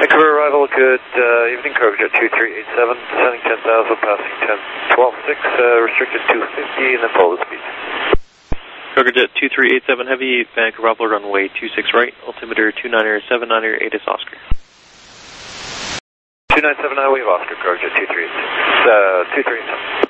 Vancouver arrival, good evening, Cargojet 2387, descending 10,000, passing 10-12-6, restricted 250, and then follow the speed. Cargojet 2387 Heavy, Vancouver arrival, runway 26 right, altimeter 29er, 79er, 8 is Oscar. 2979, we have Oscar, Cargojet 2387.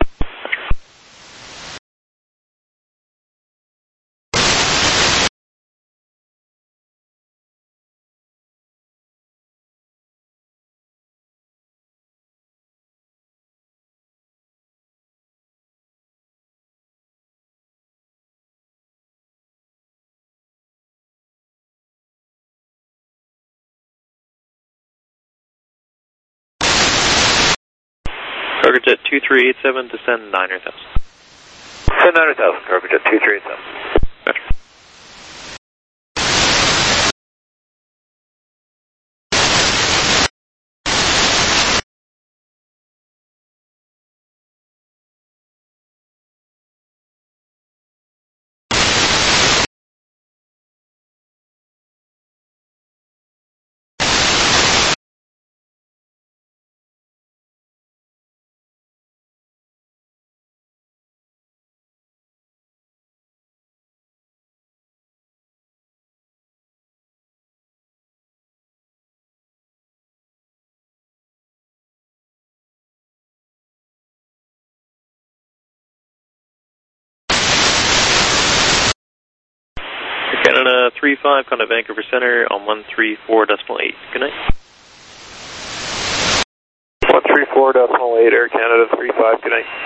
Cargojet 2387, descend 9,000. Descend 9,000, Cargojet 2387. Roger. Canada 35, contact Vancouver Center on 134.8. Good night. 134.8, Air Canada 35, good night.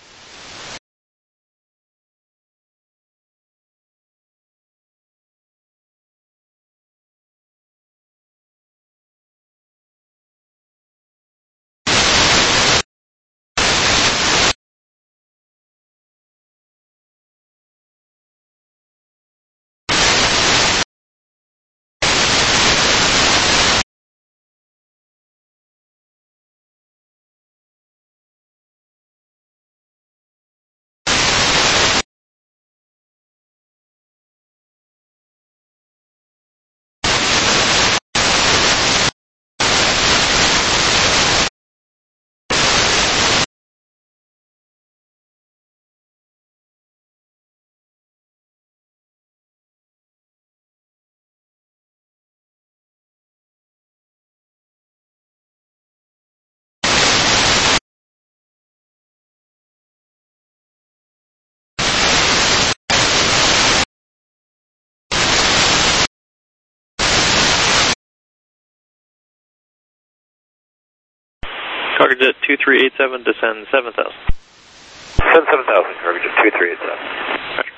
Cargojet 2387, descend 7,000. Descend 7,000, Cargojet 2387. Roger.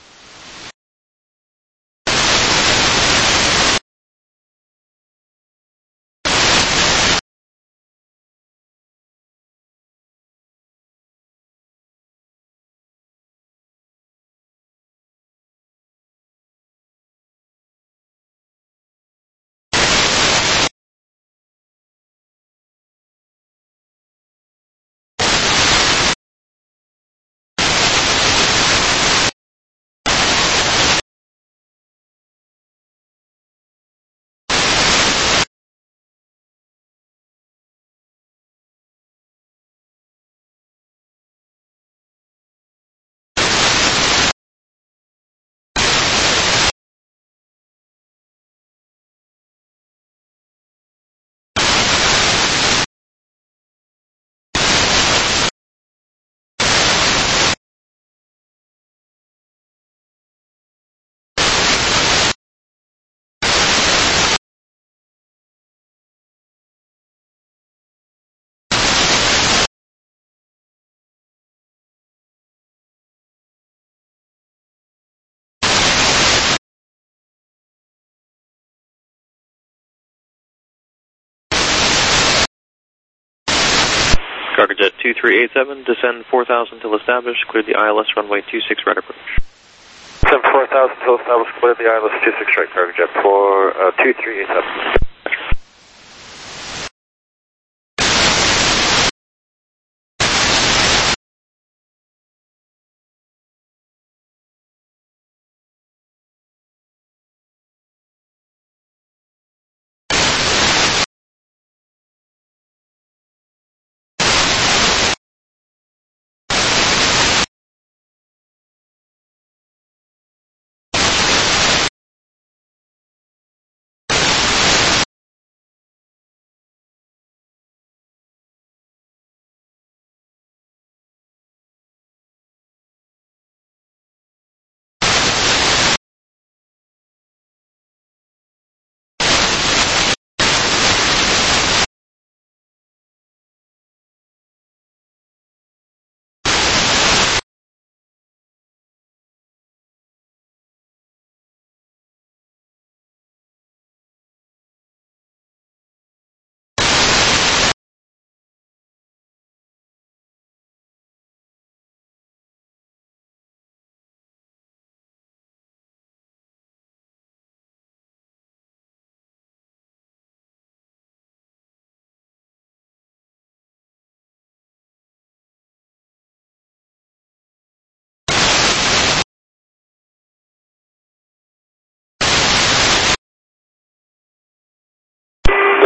Cargojet 2387, descend 4,000 till established, clear the ILS runway 26 right approach. Descend 4,000 till established, clear the ILS 26 right, Cargojet for 2387.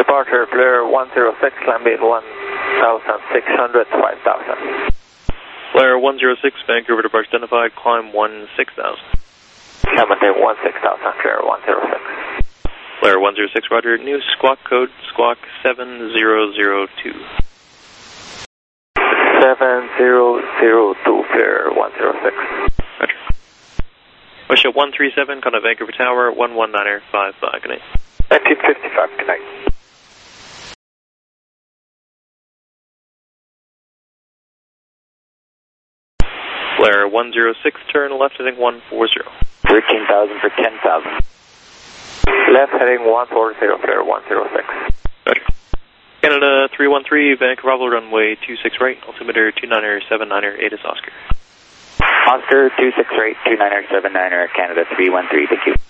departure, Flare 106, climb in 1,600, 5,000. Flare 106, Vancouver departure identified, climb 16,000. Climb maintain 16,000, Flare 106. Flare 106, roger. New squawk code, squawk 7002. 7002, Flare 106. Roger. Wish at 137, contact Vancouver Tower, 11955, good night. 1955, good night. Flare 106, turn left heading 140. 13,000 for 10,000. Left heading 140, Flare 106. Roger. Canada 313, Vancouver Bravo runway 26 right, altimeter 29er 79er, ATIS Oscar. Oscar 26 right, 29er 79er, Canada 313, thank you.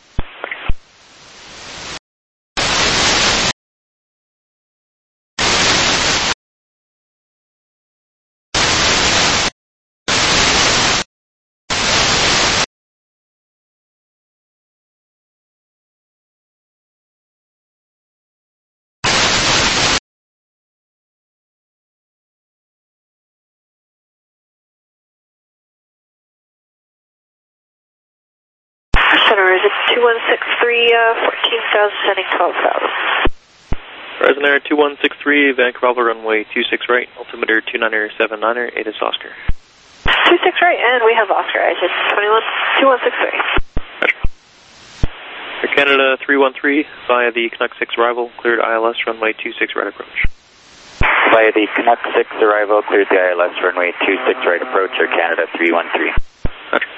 Center, is it 2163, 14,000, sending 12,000. Horizon Air 2163, Vancouver Bravo runway 26 right, altimeter 29er 79er, ATIS Oscar. 26 right, and we have Oscar, I said 2163. Roger. Air Canada 313, via the Canuck 6 arrival, cleared ILS runway 26 right approach. Via the Canuck 6 arrival, cleared the ILS runway 26 right approach, Air Canada 313. Roger.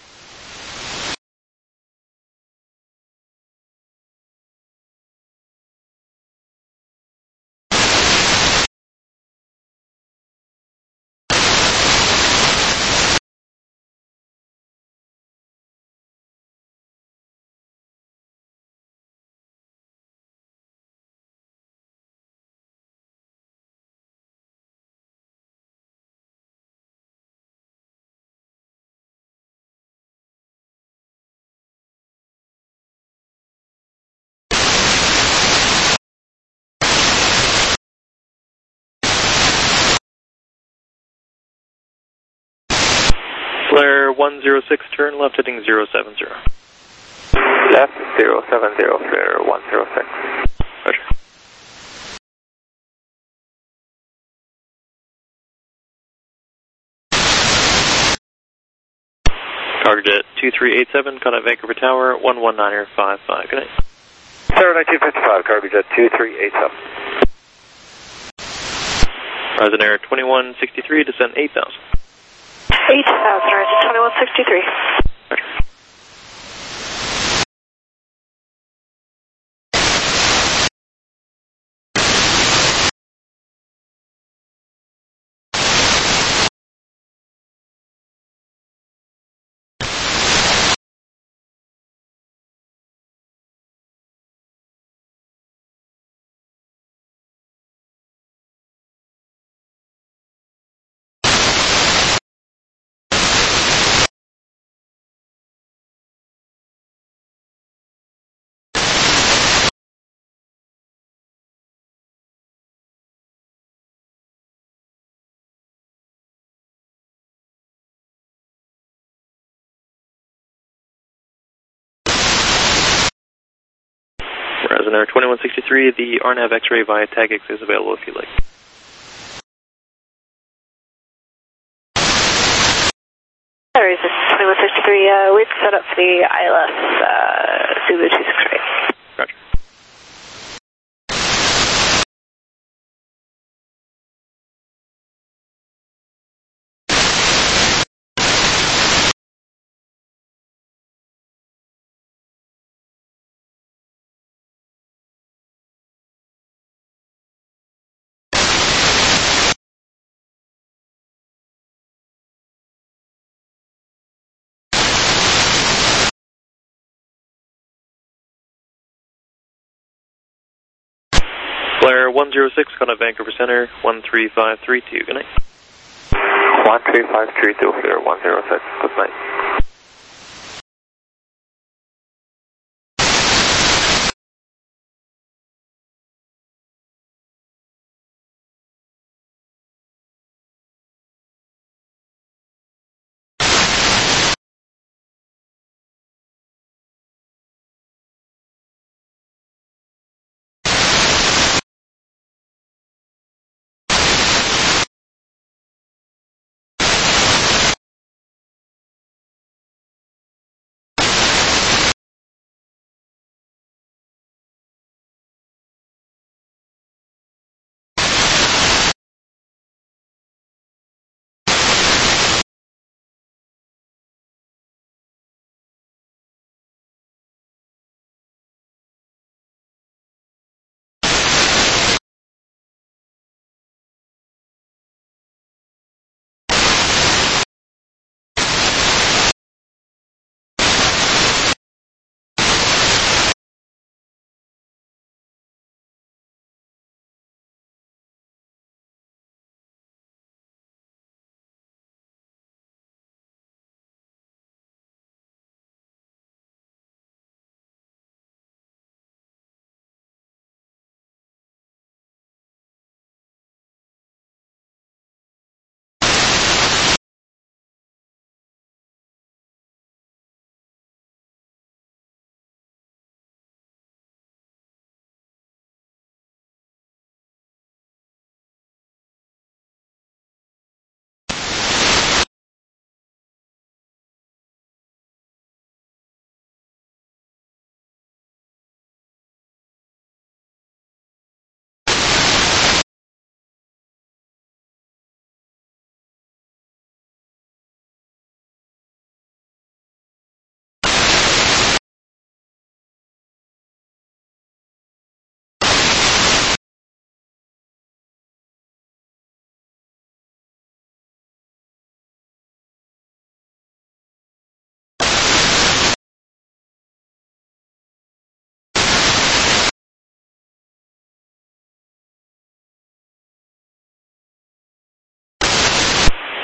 Flare 106, turn left heading 070. Left 070, Flare 106. Roger. Cargojet 2387, contact Vancouver Tower, 119er 55, good night. Tower 1955, Cargojet 2387. Horizon Air 2163, descend 8,000. 8,000, Horizon 2163. Roger. Horizon Air 2163, the RNAV X-ray via TAGX is available if you like. Horizon 2163, we've set up for the ILS Zulu 26 right. Roger. Flare 106, contact Vancouver Center, 13532, good night. 13532, Flare 106, good night.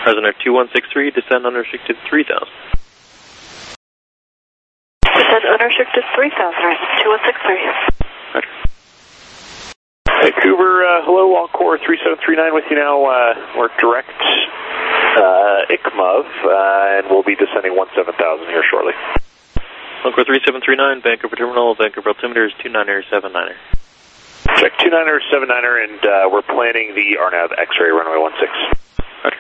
President 2163, descend unrestricted 3000. Descend unrestricted 3000, Horizon 2163. Roger. Vancouver, hello, Encore 3739 with you now. We're direct ICMOV, and we'll be descending 17,000 here shortly. Encore 3739, Vancouver Terminal, Vancouver altimeter is 29er79er. Check 29er, 79er, and we're planning the RNAV X-ray runway 16. Roger.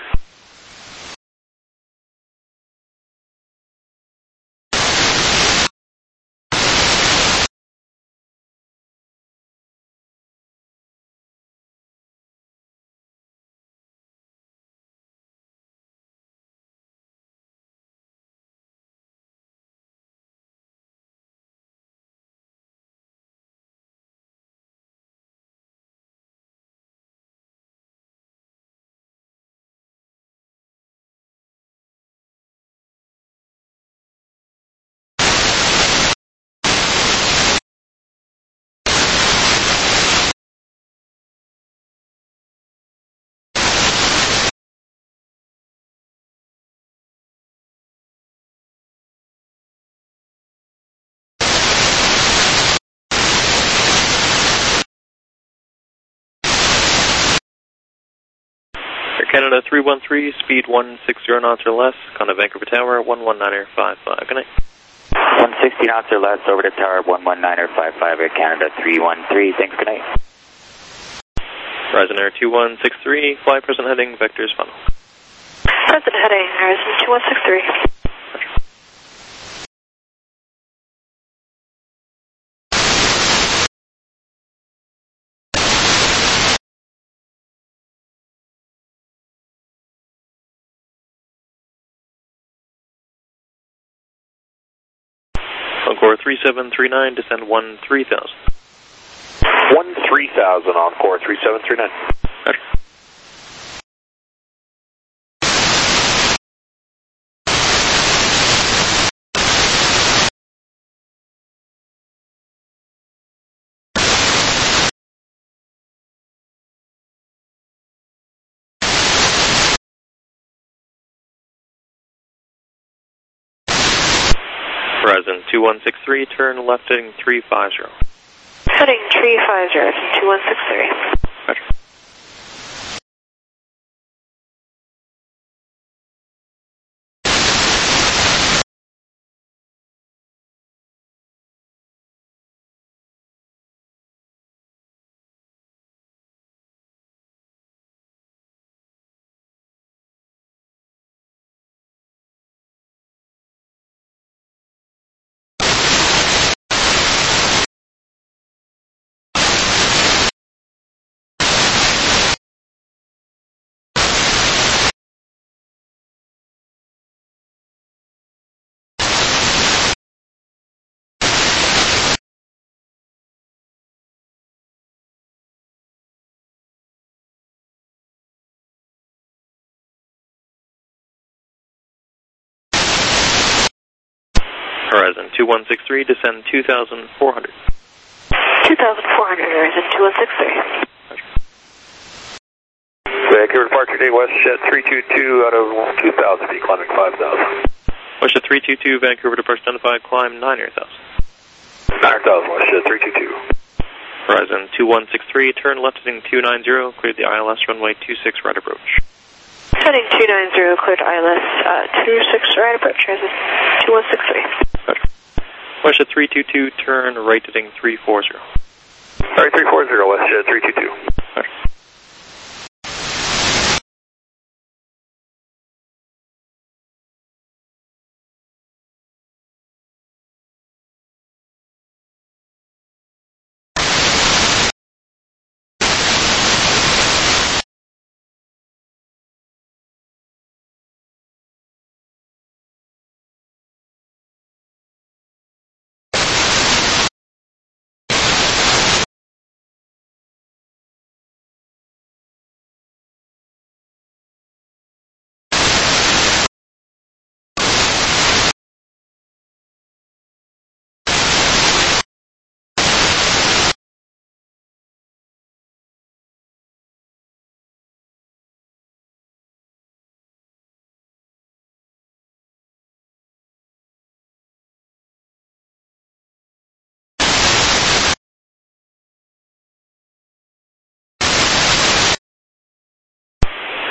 Air Canada 313, speed 160 knots or less, contact Vancouver Tower, 119er55. Good night. 160 knots or less, over to Tower, 119er55, Air Canada 313, thanks, good night. Horizon Air 2163, fly present heading, vectors final. Present heading, Horizon 2163. Encore 3739, descend 13,000. 13,000, Encore 3739. Roger. Horizon 2163, turn left heading 350. Heading 350, 2163. Roger. Horizon 2163, descend 2,400. 2,400, Horizon 2163. Vancouver departure date WestJet 322 out of 2,000 feet, climbing 5,000. WestJet 322, Vancouver departure identified, climb 9,000. 9,000, WestJet 322. Horizon 2163, turn left heading 290, cleared the ILS runway 26 right approach. Heading 290, cleared ILS 26 right approach, Horizon 2163. Roger. WestJet 322, turn right heading 340. Sorry, 340, WestJet 322.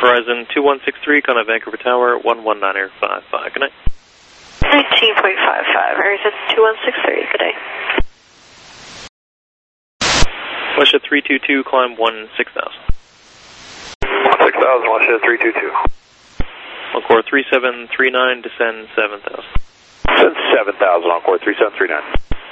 Verizon 2163, Contact Vancouver Tower, 119.55. Good night. 19.55, Verizon 2163, good day. Westjet 322, climb 16,000. 16,000, Westjet 322. Encore 3739, descend 7,000. Descend 7,000, Encore 3739.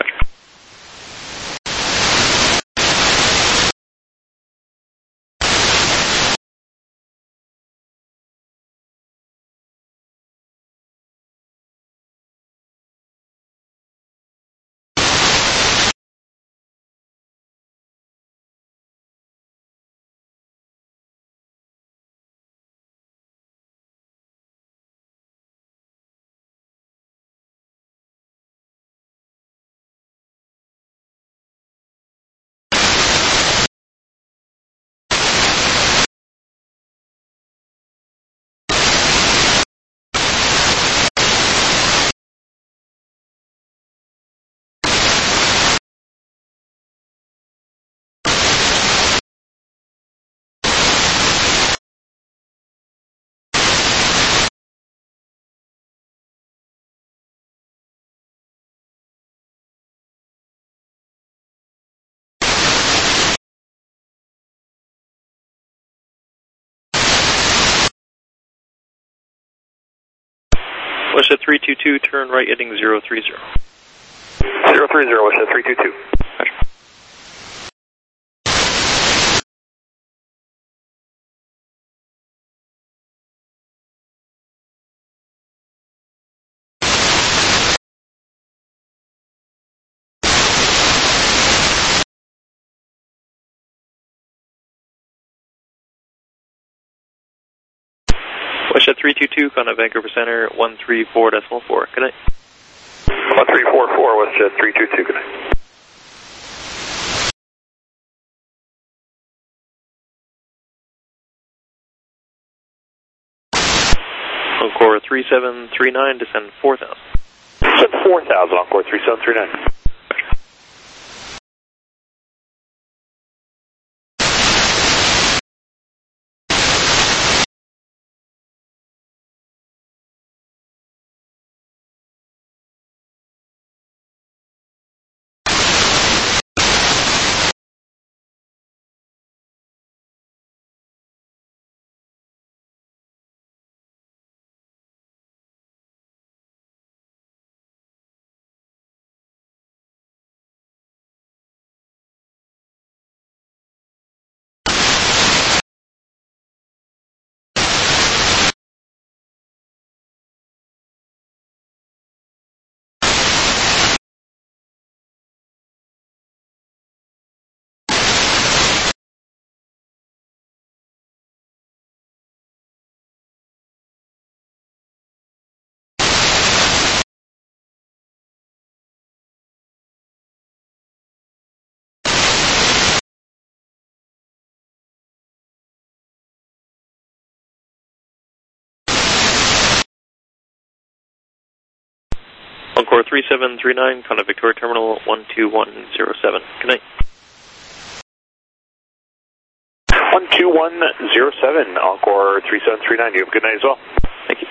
Westjet 322, turn right heading 030. 030, Westjet 322. Westjet 322, Contact Vancouver Center, 134.4. Good night. 1344, Westjet 322, good night. Encore 3739, descend 4,000. Descend 4,000, Encore 3739. Encore 3739, Contact Victoria Terminal, 12107. Good night. 12107, Encore 3739. You have a good night as well. Thank you.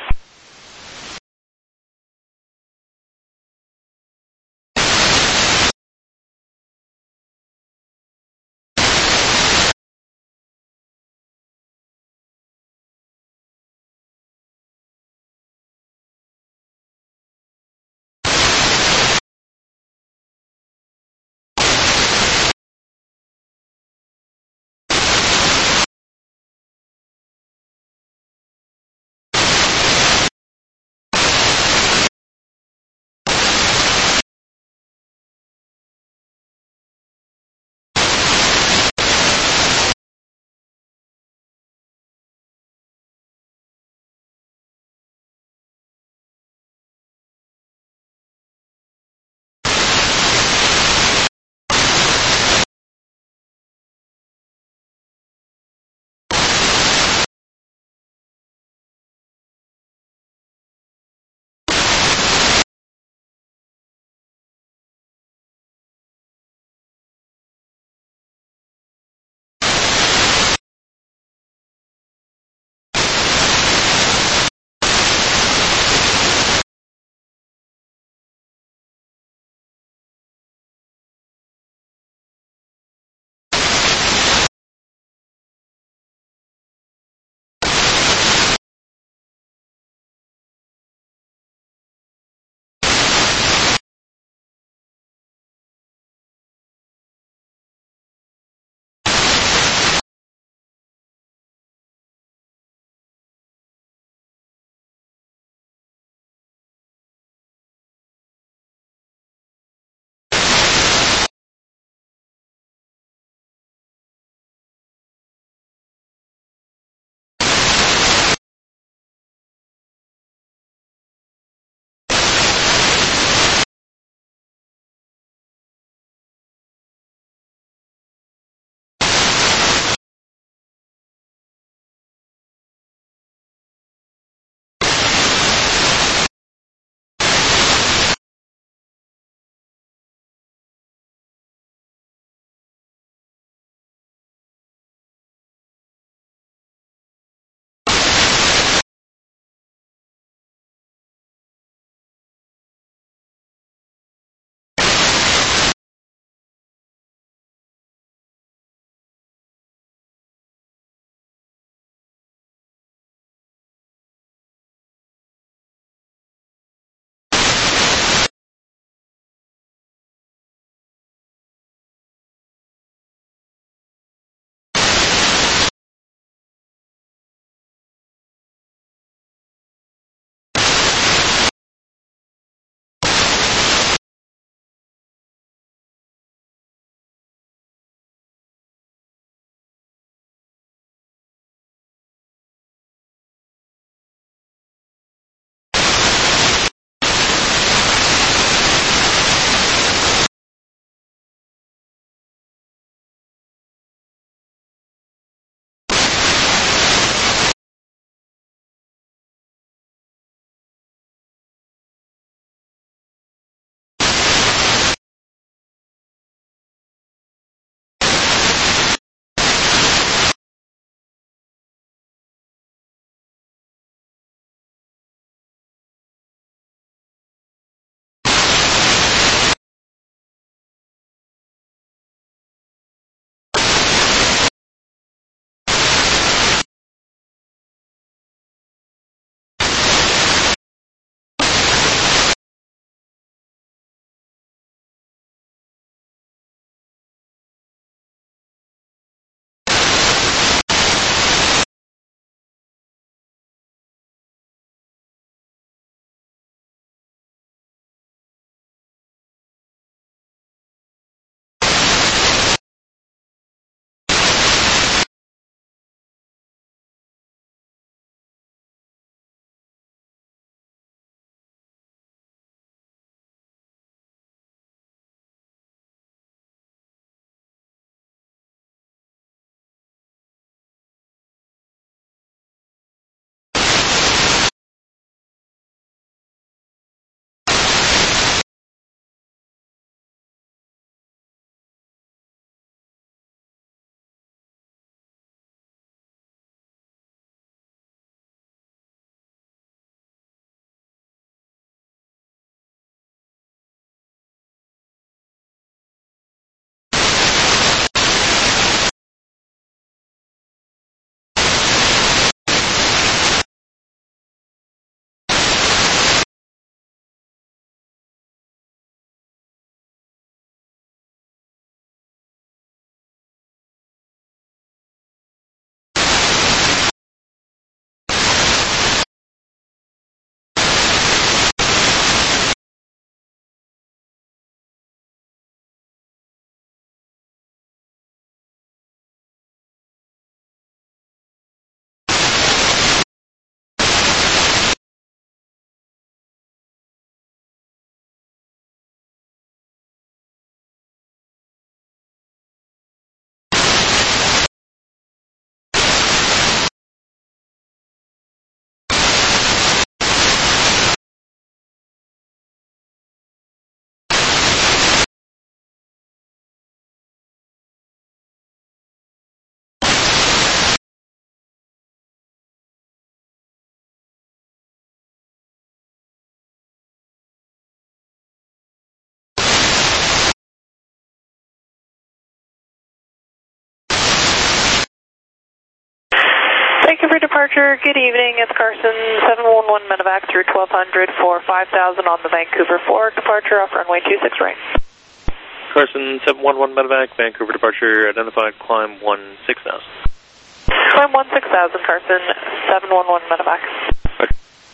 Thank you for departure. Good evening. It's Carson 711 medevac through 1200 for 5,000 on the Vancouver 4. Departure off runway 26 right. Carson 711 medevac, Vancouver departure, identified climb 16,000. Climb 16,000, Carson 711 medevac. Okay.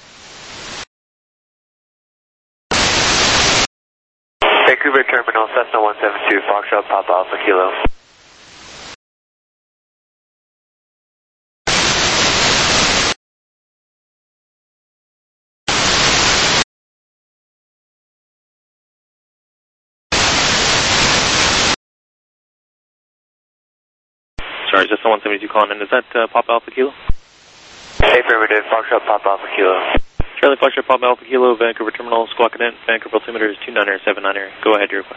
Vancouver Terminal, Cessna 172, Foxtrot Papa Alpha Kilo. Sorry, Cessna 172 calling in. Is that Papa Alpha Kilo? Affirmative, Foxtrot Papa Alpha Kilo. Charlie Foxtrot Papa Alpha Kilo, Vancouver Terminal, Squawk Cadet, Vancouver altimeter is 2979. Go ahead, your request.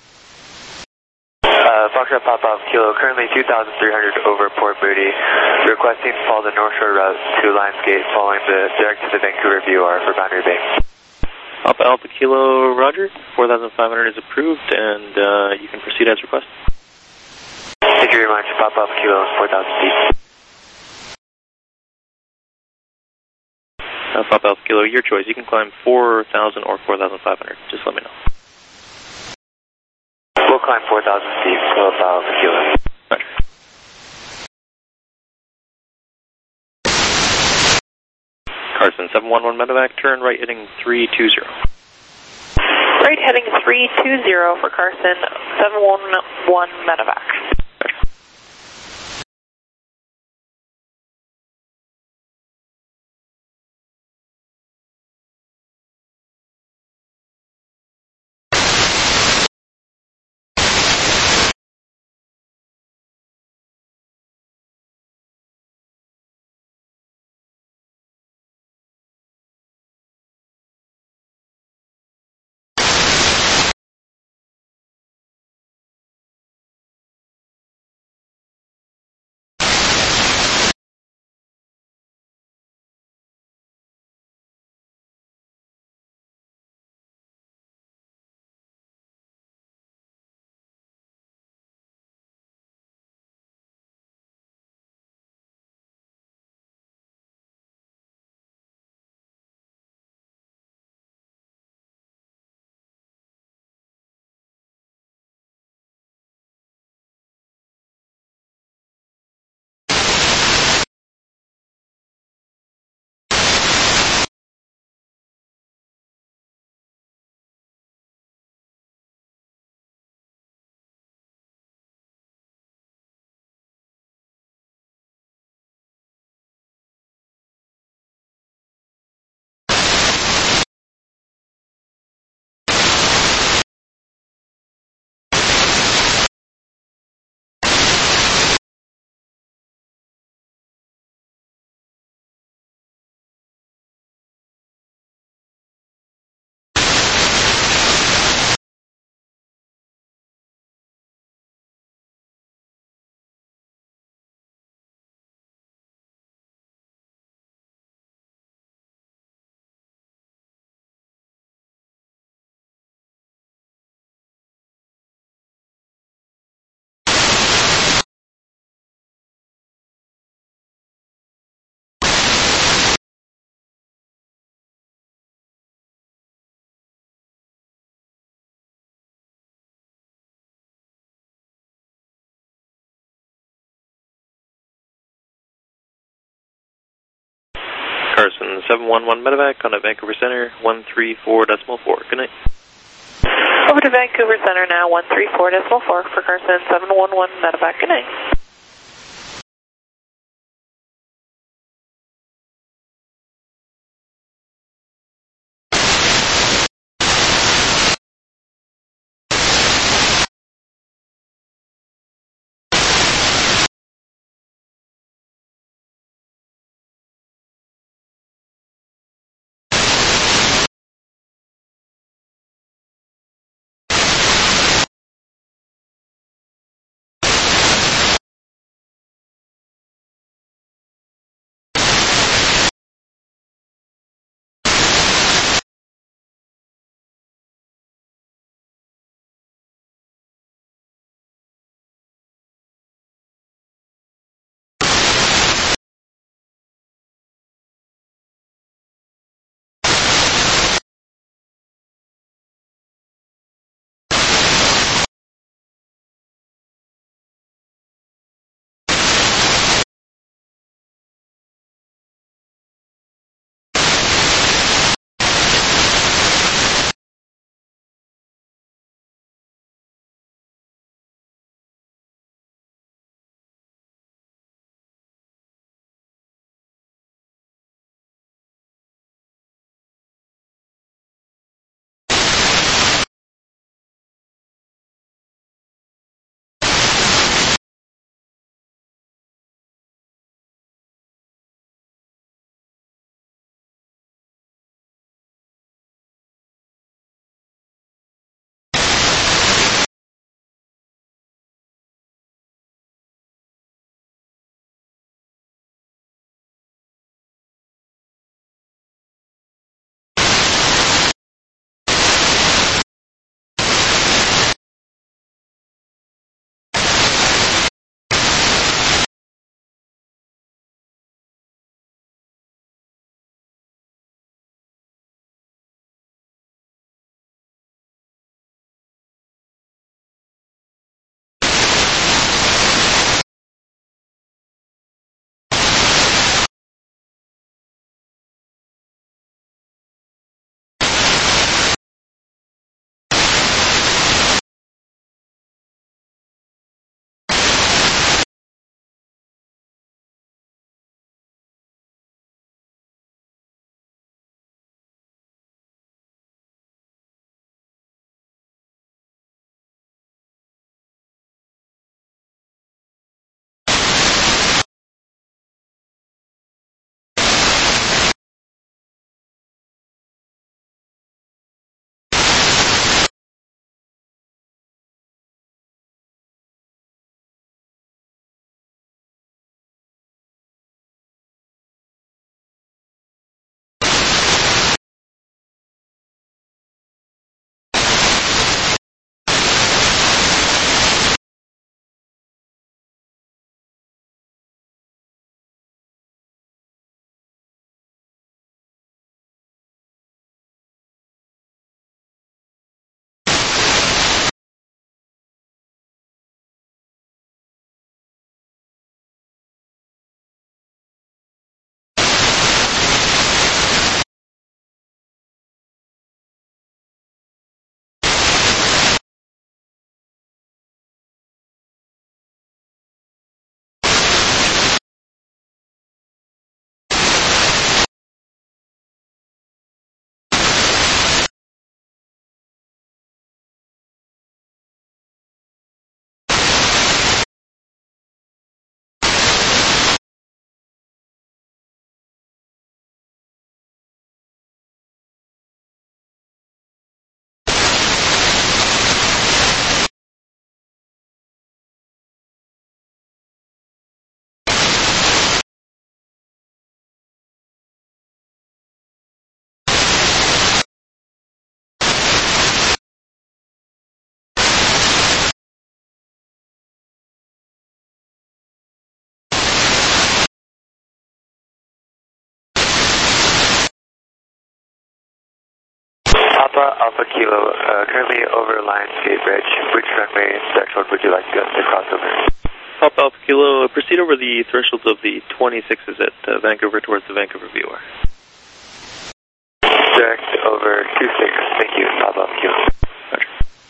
Foxtrot Papa Alpha Kilo, currently 2,300 over Port Moody. Requesting to follow the North Shore route to Lions Gate, following the direct to the Vancouver VOR for Boundary Bay. Papa Alpha Kilo, Roger. 4,500 is approved, and you can proceed as requested. Thank you very much. Papa Alpha Kilo, 4,000 feet. Papa Alpha Kilo, your choice. You can climb 4,000 or 4,500. Just let me know. We'll climb 4,000 feet, Papa Alpha Kilo. Roger. Carson 711 medevac, turn right heading 320. Right heading 320 for Carson 711 medevac. Carson 711 medevac on at Vancouver Center, 134.4. Good night. Over to Vancouver Center now, 134.4 for Carson 711 medevac. Good night. Papa Alpha Kilo, currently over Lionsgate Bridge. Which runway threshold would you like to cross over? Papa Alpha Kilo, proceed over the thresholds of the 26s at Vancouver towards the Vancouver VOR. Direct over 26. Thank you, Papa Alpha Kilo. Roger.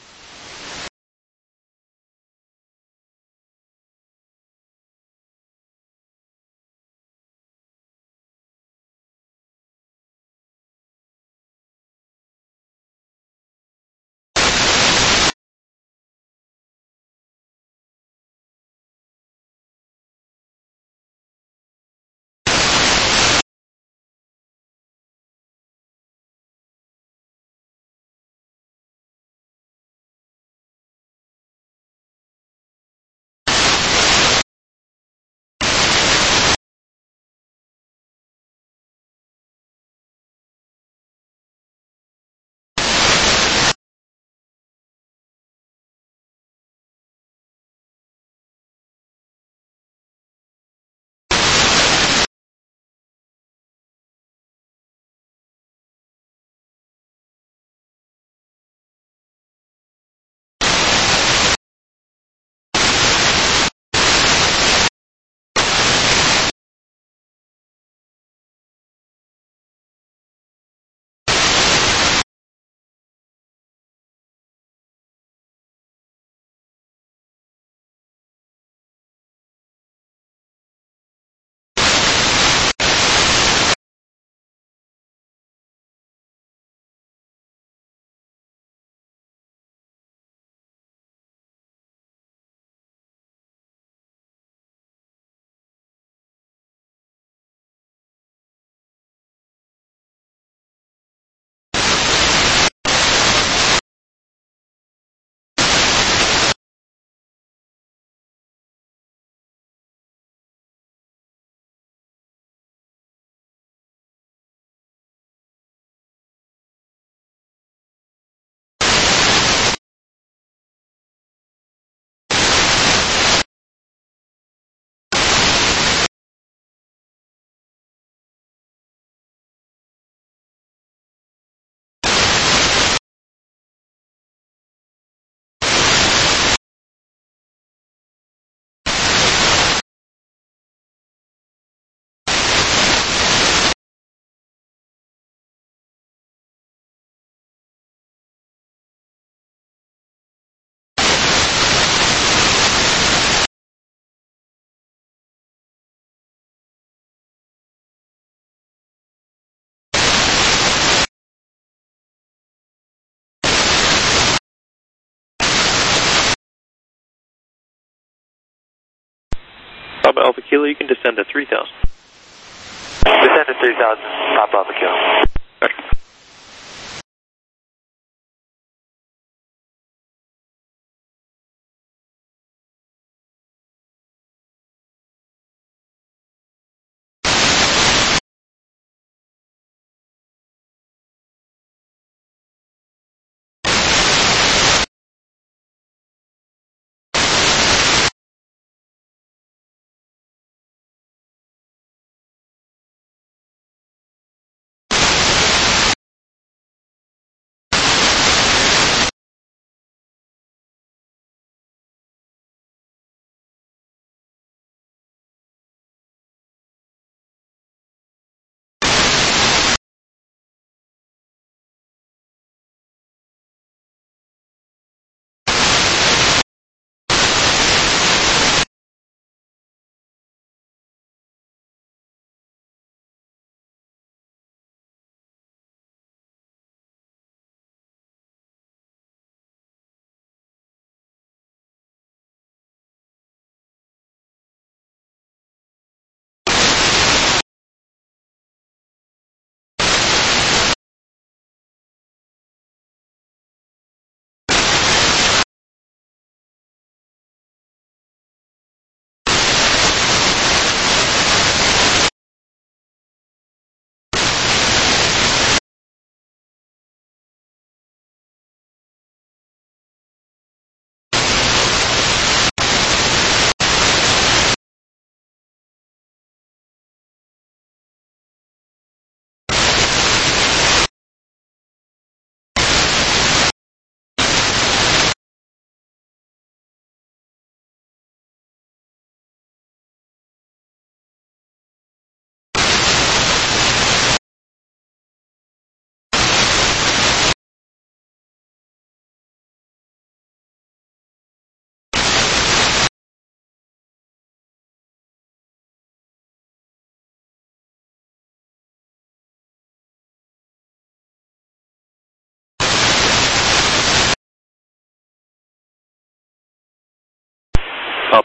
Papa Alpha Kilo, you can descend to 3,000. Descend to 3,000, Papa Alpha Kilo. Roger.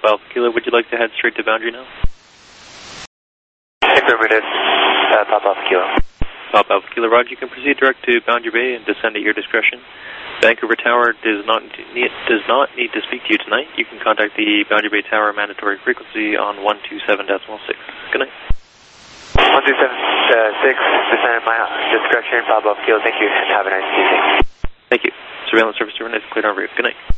Papa Alpha Kilo, would you like to head straight to boundary now? Affirmative, Papa Alpha Kilo. Papa Alpha Kilo, Roger, you can proceed direct to Boundary Bay and descend at your discretion. Vancouver Tower does not need to speak to you tonight. You can contact the Boundary Bay Tower mandatory frequency on 127.6. Good night. 127.6, descend at my discretion, Papa Alpha Kilo. Thank you, and have a nice evening. Thank you. Surveillance service to Renee, cleared on route. Good night.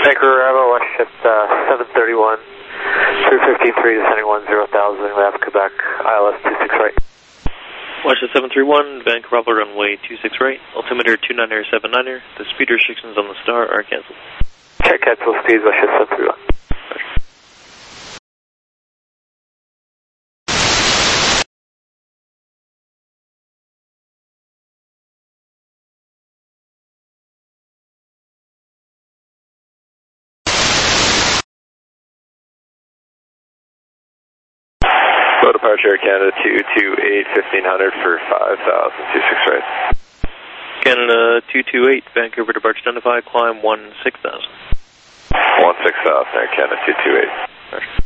Vancouver Bravo, WestJet 731, 315.3 descending 10,000, we have Quebec, ILS 26 right. WestJet 731, Vancouver Bravo runway 26 right, altimeter 29er79er, the speed restrictions on the star are cancelled. Check cancel speeds, WestJet 731. Bow departure Air Canada 228, 1500 for 5,000, 26 right. Canada 228, Vancouver departure identified, climb 16,000. 16,000, Air Canada 228. Roger.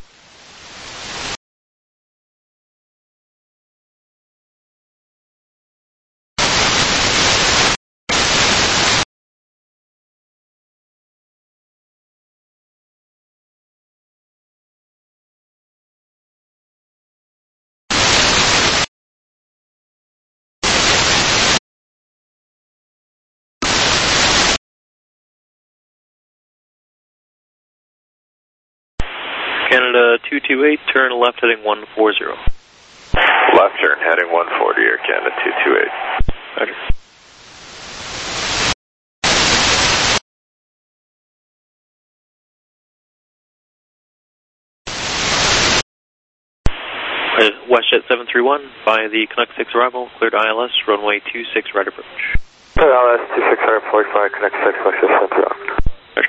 Canada 228, turn left heading 140. Left turn heading 140, Air Canada 228. Roger. WestJet 731, by the Canuck 6 arrival, cleared ILS, runway 26 right approach. Clear ILS 26 right, 45, Canuck 6, WestJet 731. Roger.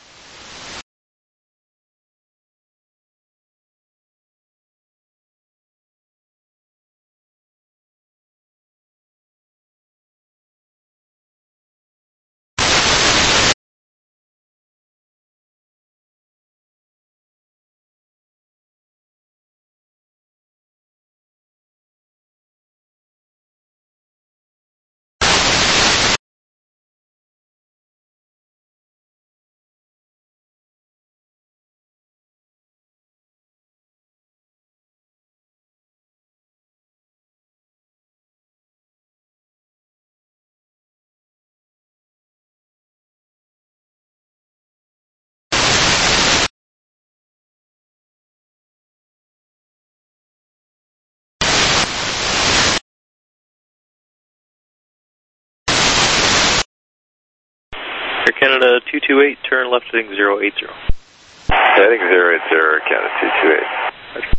Air Canada 228, turn left heading 080. Heading 080, Air Canada 228. Roger.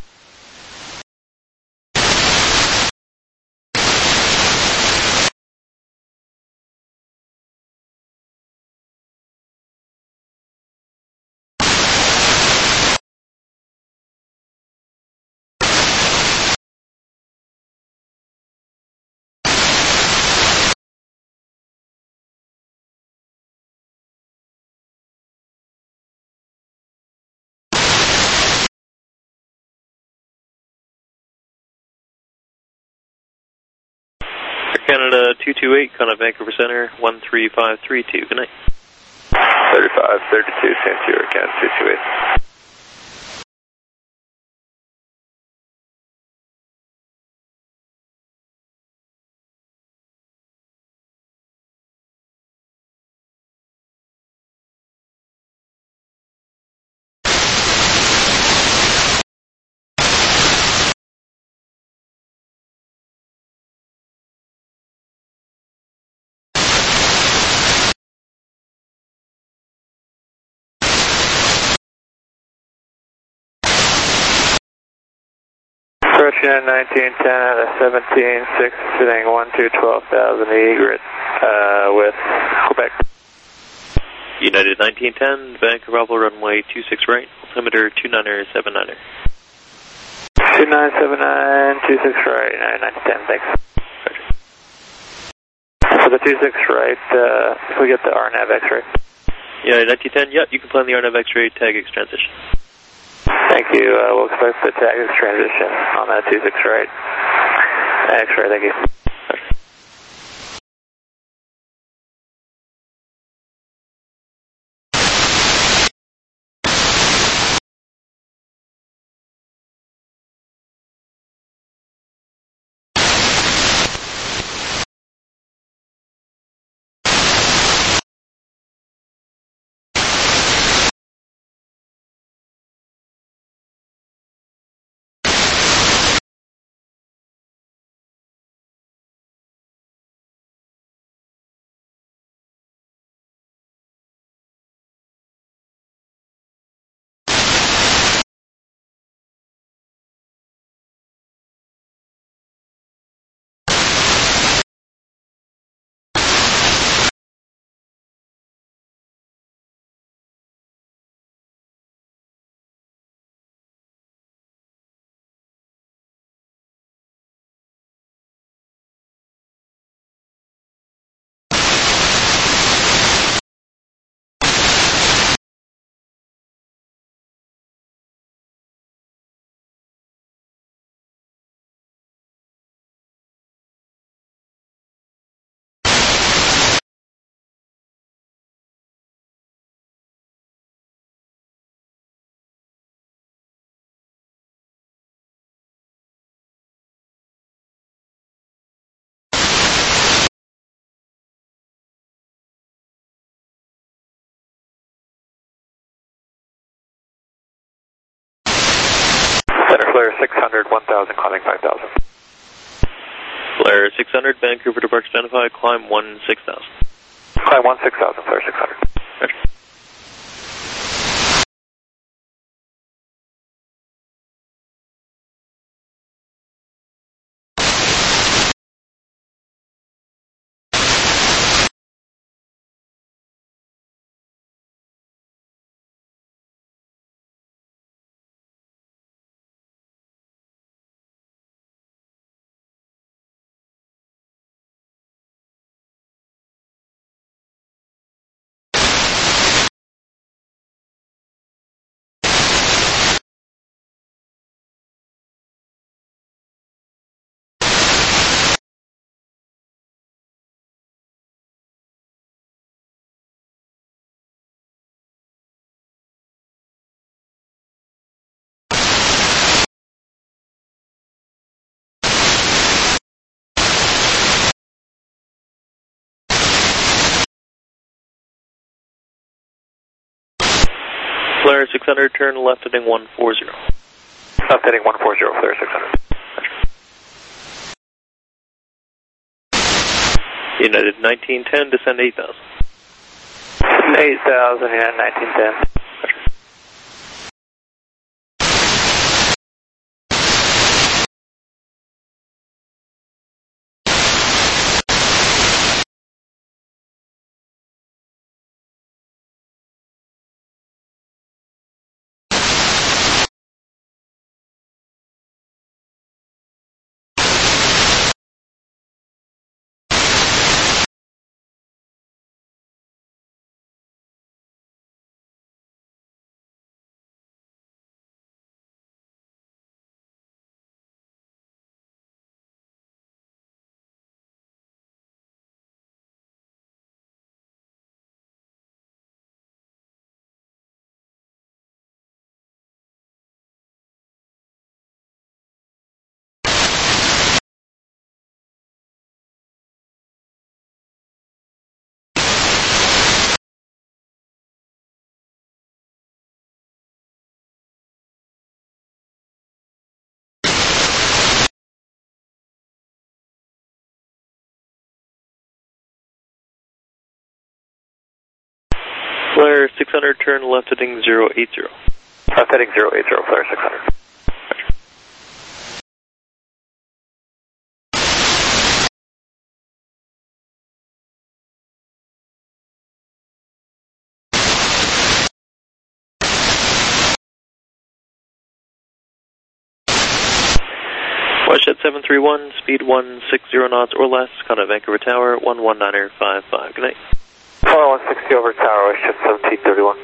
Canada 228, Contact Vancouver Center 13532. Good night. 3532, same to you, Air Canada 228. Approaching 1910 at a 17.6, sitting 12,000 egret with Quebec. United 1910, Vancouver Bravo runway 26 right, altimeter 29er79er. 2979, 26 right, 1910, thanks. For the 26 right, if we get the RNAV X-ray. United 1910, yeah, you can plan the RNAV X-ray tag X transition. Thank you. We'll expect the tag X transition on that 26 right. X-ray, thank you. Flare 600, 1000, climbing 5000. Flare 600, Vancouver departure identified, climb 16,000. Climb 16,000, Flare 600. Roger. Flare 600, turn left heading 140. Left heading 140, Flare 600. United 1910, descend 8,000. 8,000, United 1910. Flare 600, turn left heading 080. Left heading 080, Flare 600. WestJet 731, speed 160 knots or less, contact Vancouver Tower, 119er55. Good night. Tower 160 over Tower, WestJet 1731.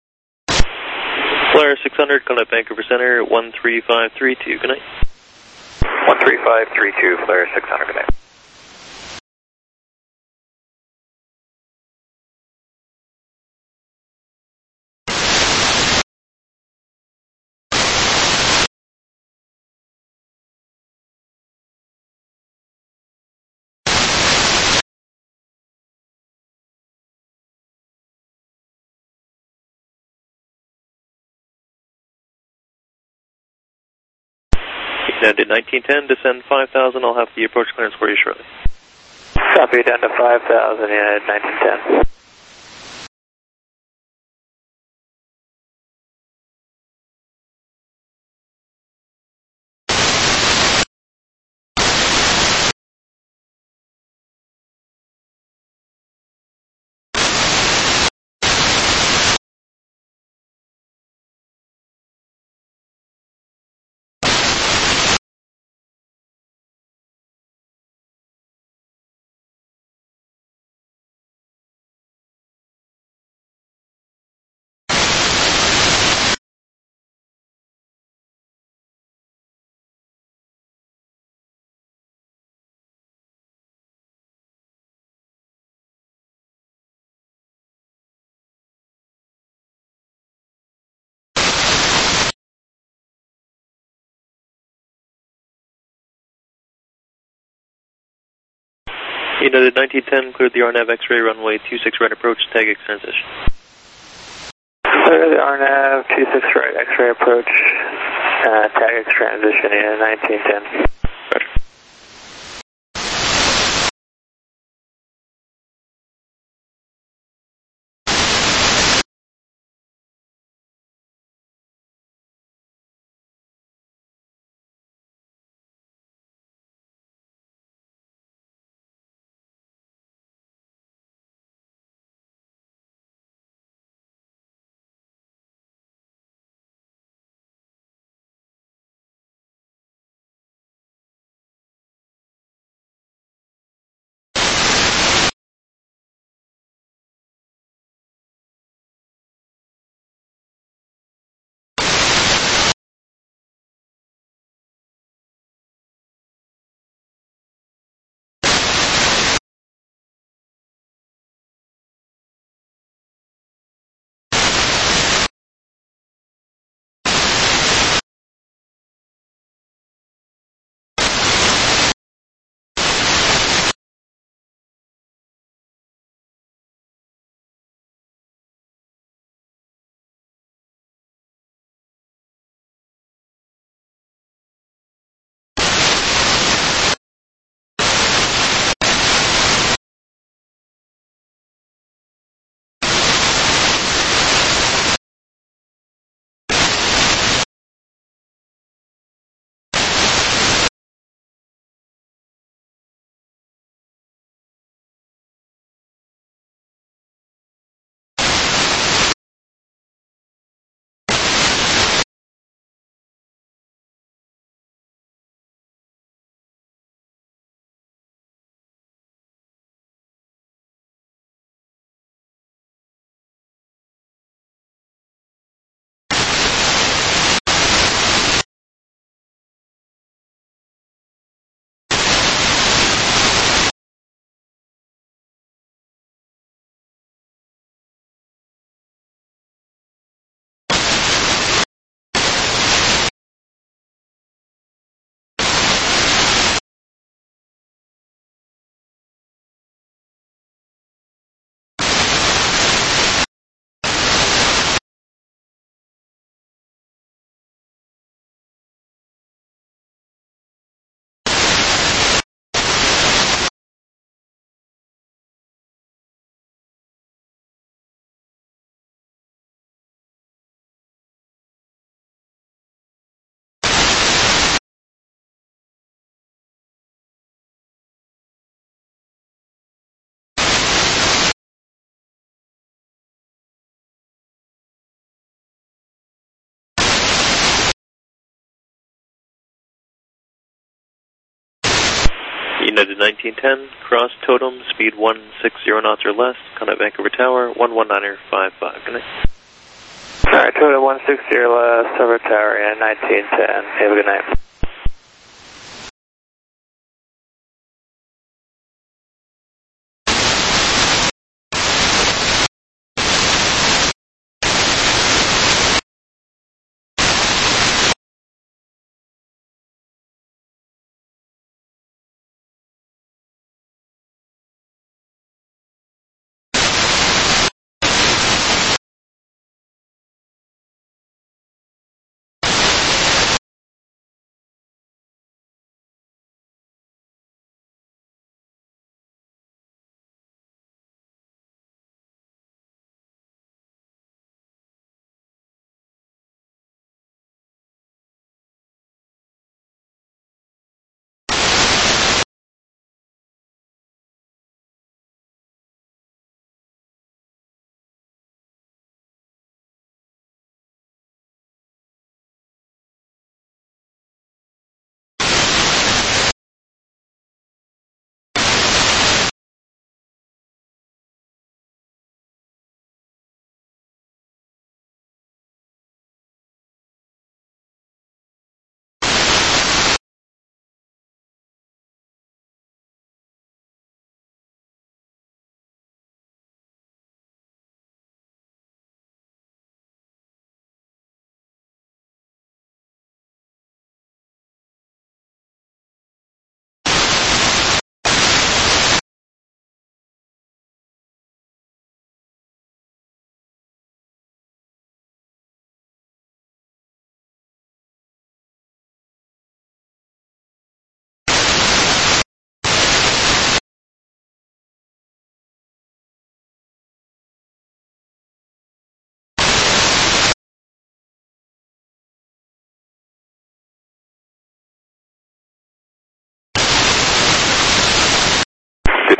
Flare 600, contact Vancouver Center, 13532. Good night. 13532, flare 600, good night. United 1910, descend 5,000. I'll have the approach clearance for you shortly. Copy, down to 5,000, United 1910. United 1910, cleared the RNAV X-ray runway 26 right approach, tag X transition. Clear the RNAV 26 right X-ray approach, tag X transition, United 1910. Roger. United 1910, cross totem, speed 160 knots or less, contact Vancouver Tower, 119er 55. Good night. Alright, totem 160 or less, over tower, United 1910. Have a good night.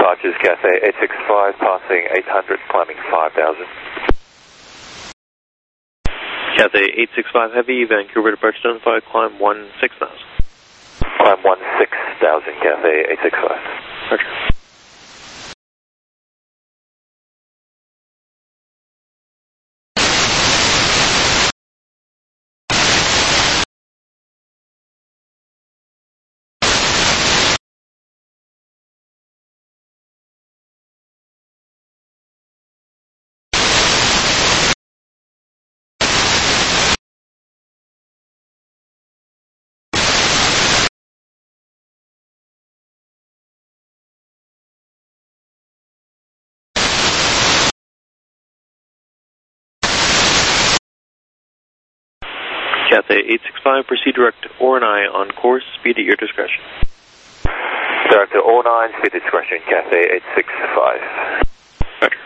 departures Cathay 865, passing 800, climbing 5,000. Cathay 865 Heavy, Vancouver departure identified, climb 16,000. Climb 16,000, Cathay 865. Roger. Cathay 865, proceed direct Ornai on course, speed at your discretion. Direct to Ornai, speed discretion, Cathay 865. Roger.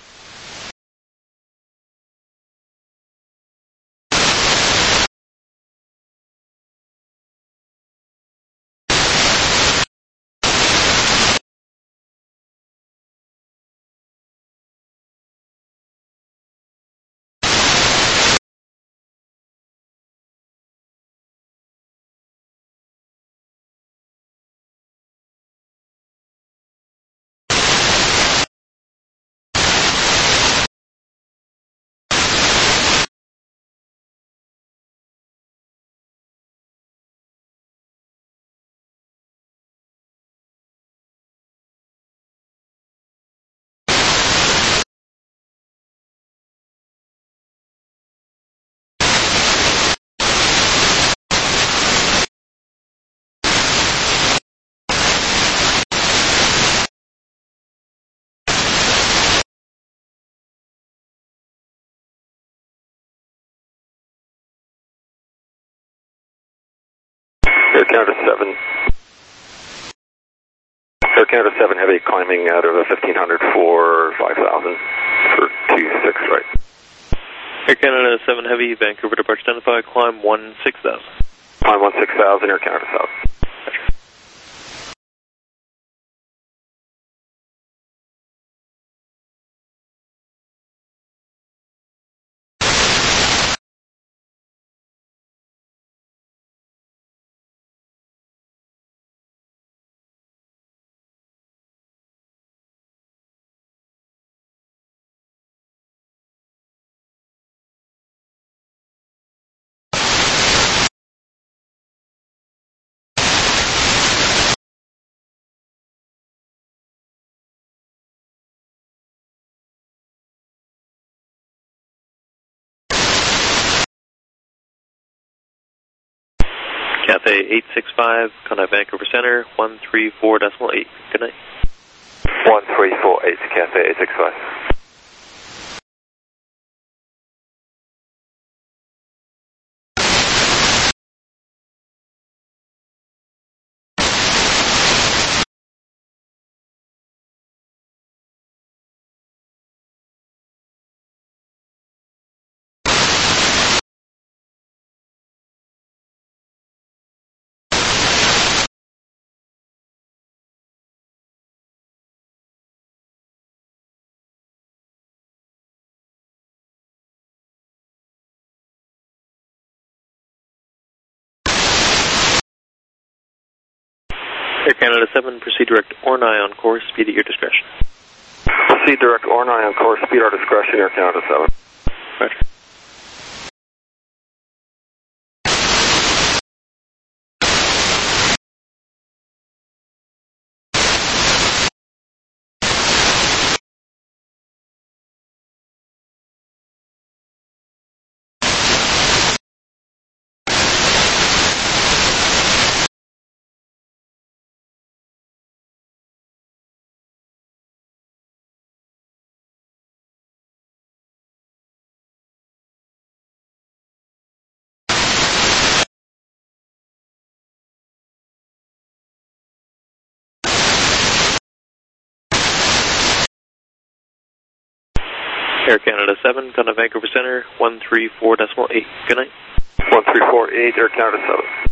Air Canada 7. Air Canada 7 Heavy, climbing out of a 1500 for 5,000 for 26 right. Air Canada 7 Heavy, Vancouver departure identified, climb 16,000. Climb 16,000, Air Canada 7. Cathay 865, contact Vancouver Center, 134.8. Good night. 1348, Cathay 865. Air Canada 7, proceed direct Ornai on course, speed at your discretion. Proceed direct Ornai on course, speed our discretion, Air Canada 7. Roger. Air Canada 7, contact Vancouver Center, 134.8. Good night. 1348, Air Canada 7.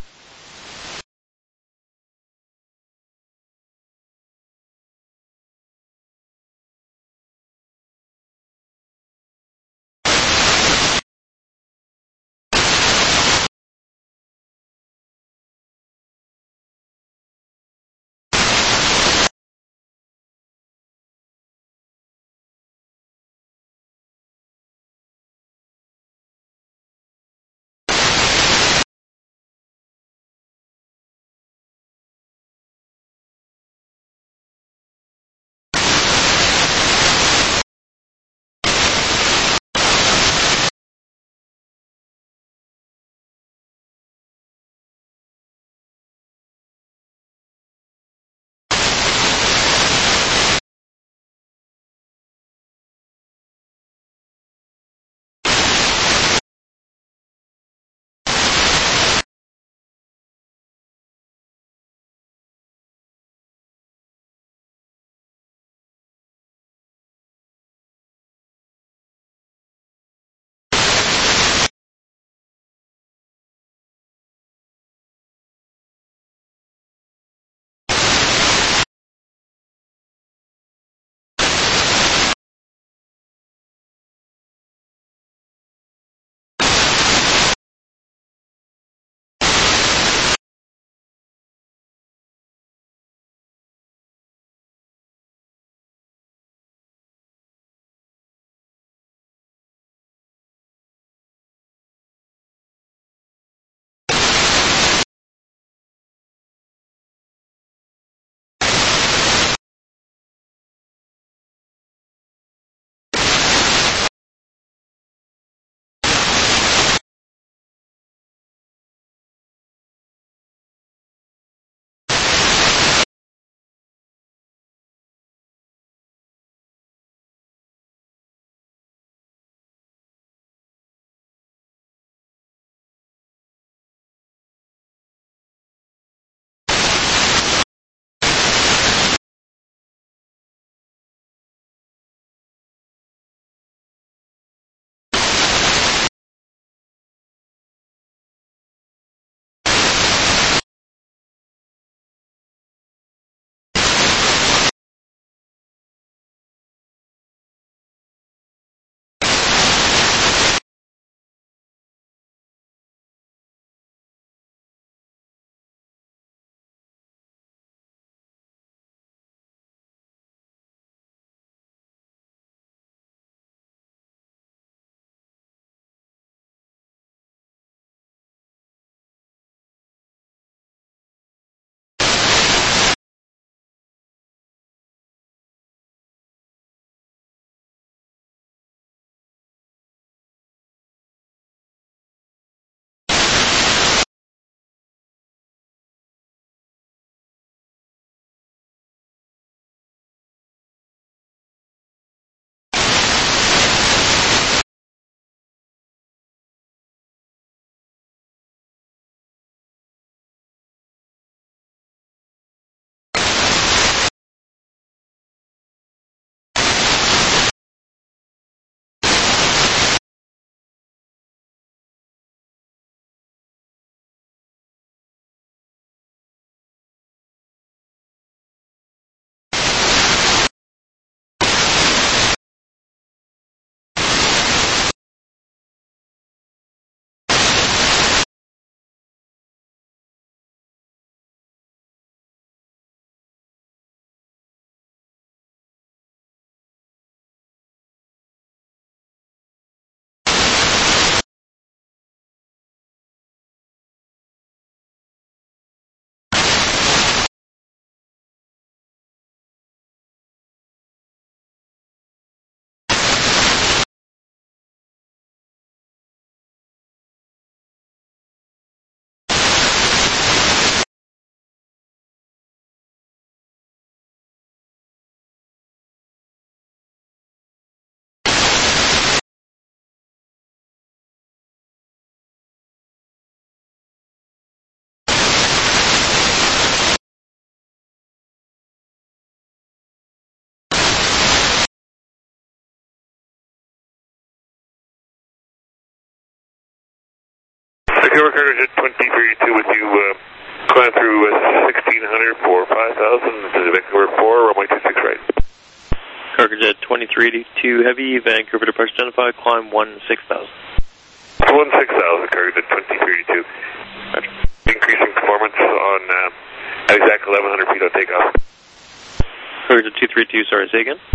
Vancouver Carriage at 2032 with you, climb through 1600 for 5000, this is Vancouver 4, runway 26 right. Carriage at 2382 Heavy, Vancouver departure identified, climb 16,000. 16,000, Carriage at 2032. Roger. Increasing performance on at exact 1100 feet on takeoff. Carriage at 232, sorry, say again?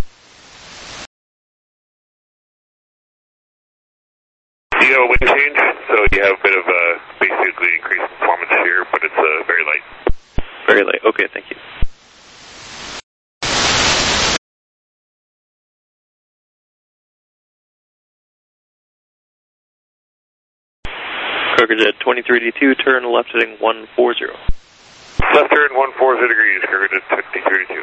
You have a wind change, so you have a bit of basically increased performance here, but it's very light. Very light, okay, thank you. Carriage at 2382, turn left heading 140. Left turn 140 degrees, Carriage at 2032.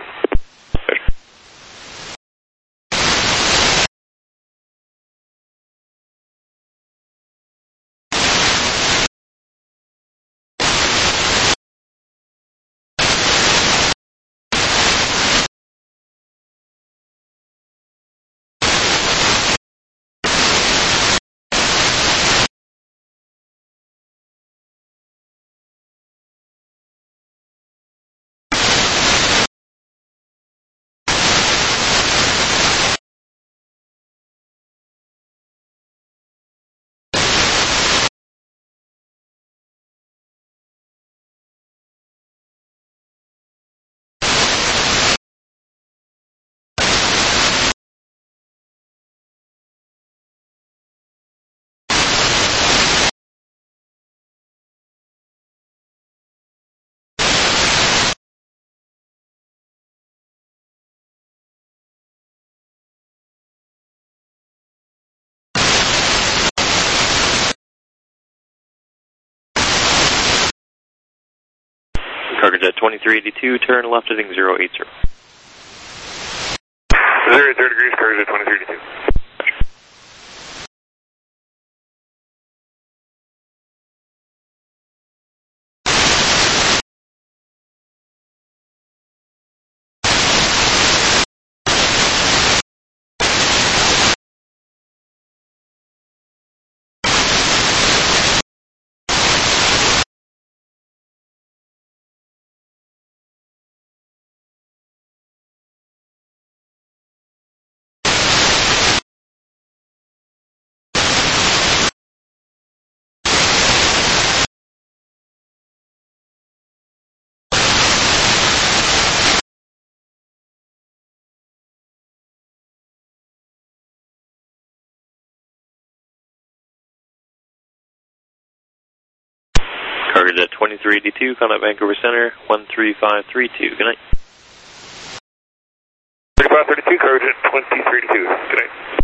Carriage at 2382, turn left heading 080. 080 degrees, Carriage at 2032. Carriage at 2382, contact Vancouver Center, 13532. Good night. 3532, Carriage at 2032. Good night.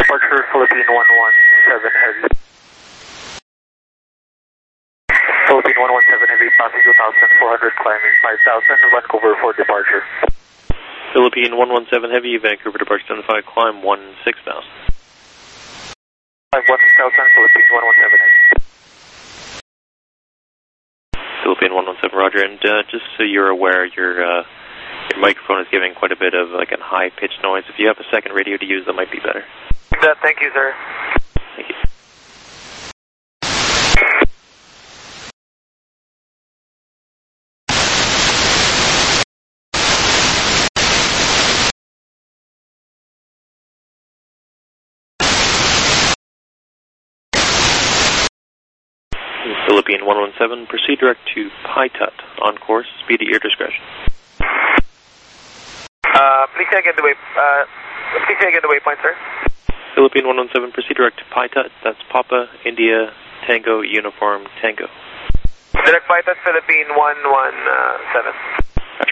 departure Philippine 117 Heavy. Philippine 117 Heavy, passing 2,400, climbing 5,000, Vancouver for departure. Philippine 117 Heavy, Vancouver departure 75, climb 16,000. 16,000, Philippine 117 Heavy. Philippine 117, roger, and just so you're aware, your microphone is giving quite a bit of like a high-pitched noise. If you have a second radio to use, that might be better. Thank you, sir. Thank you. Philippine 117, proceed direct to Pai Tut, on course, speed at your discretion. Please say again the waypoint, sir. Philippine 117, proceed direct to Pai Tut, that's Papa, India, Tango, Uniform, Tango. Direct Pai Tut, Philippine 117. Roger.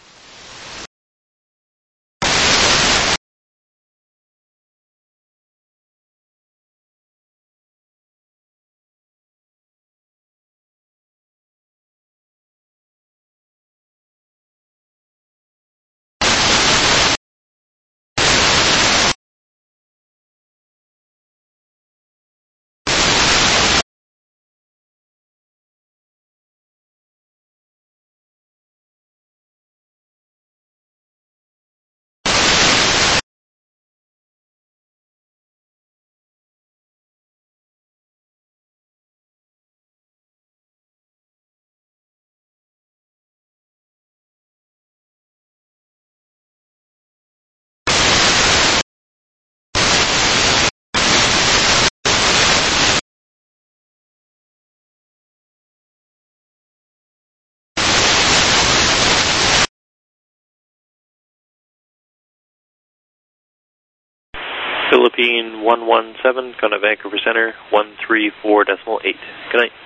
Philippine 117, going to Vancouver Center, 134.8. Good night.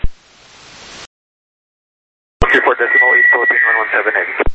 134.8, Philippine 117 Heavy.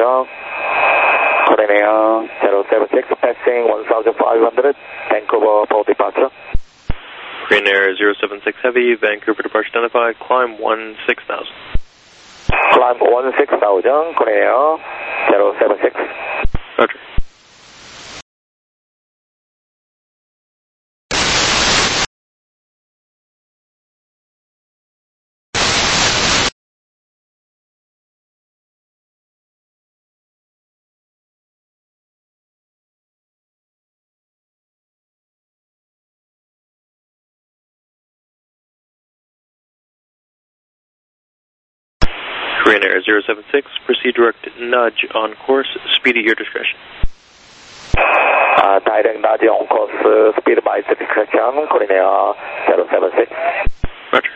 나오고요. Korean Air 076 passing 1500, Vancouver for departure. Korean Air 076 Heavy, Vancouver departure identified, climb 16,000. Climb 16,000, Korean Air 076. Roger. Korean Air 076, proceed direct nudge on course, speed at your discretion. Direct nudge on course, speed by discretion, Korean Air 076. Roger.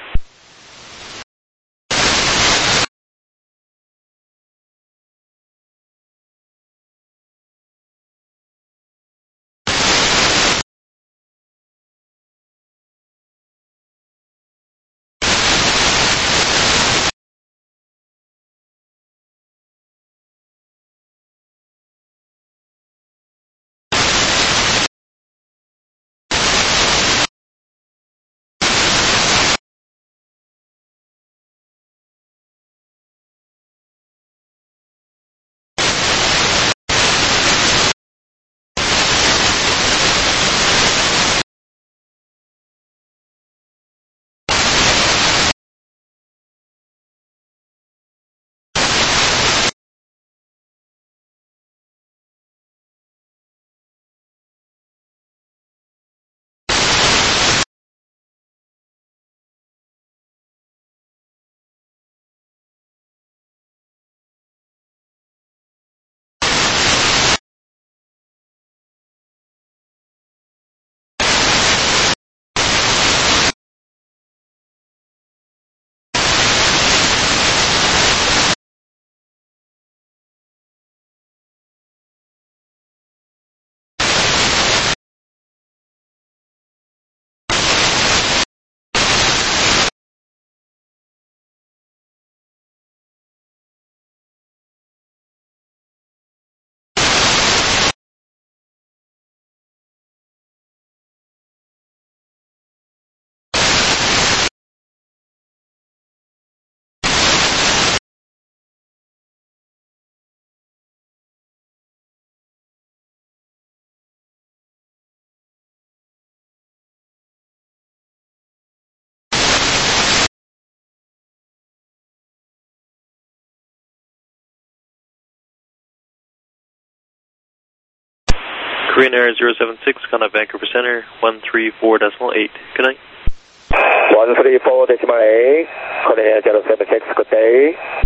Korean Air 076, contact Vancouver Center, 134.8. Good night. 134.8, Korean Air 076, good day.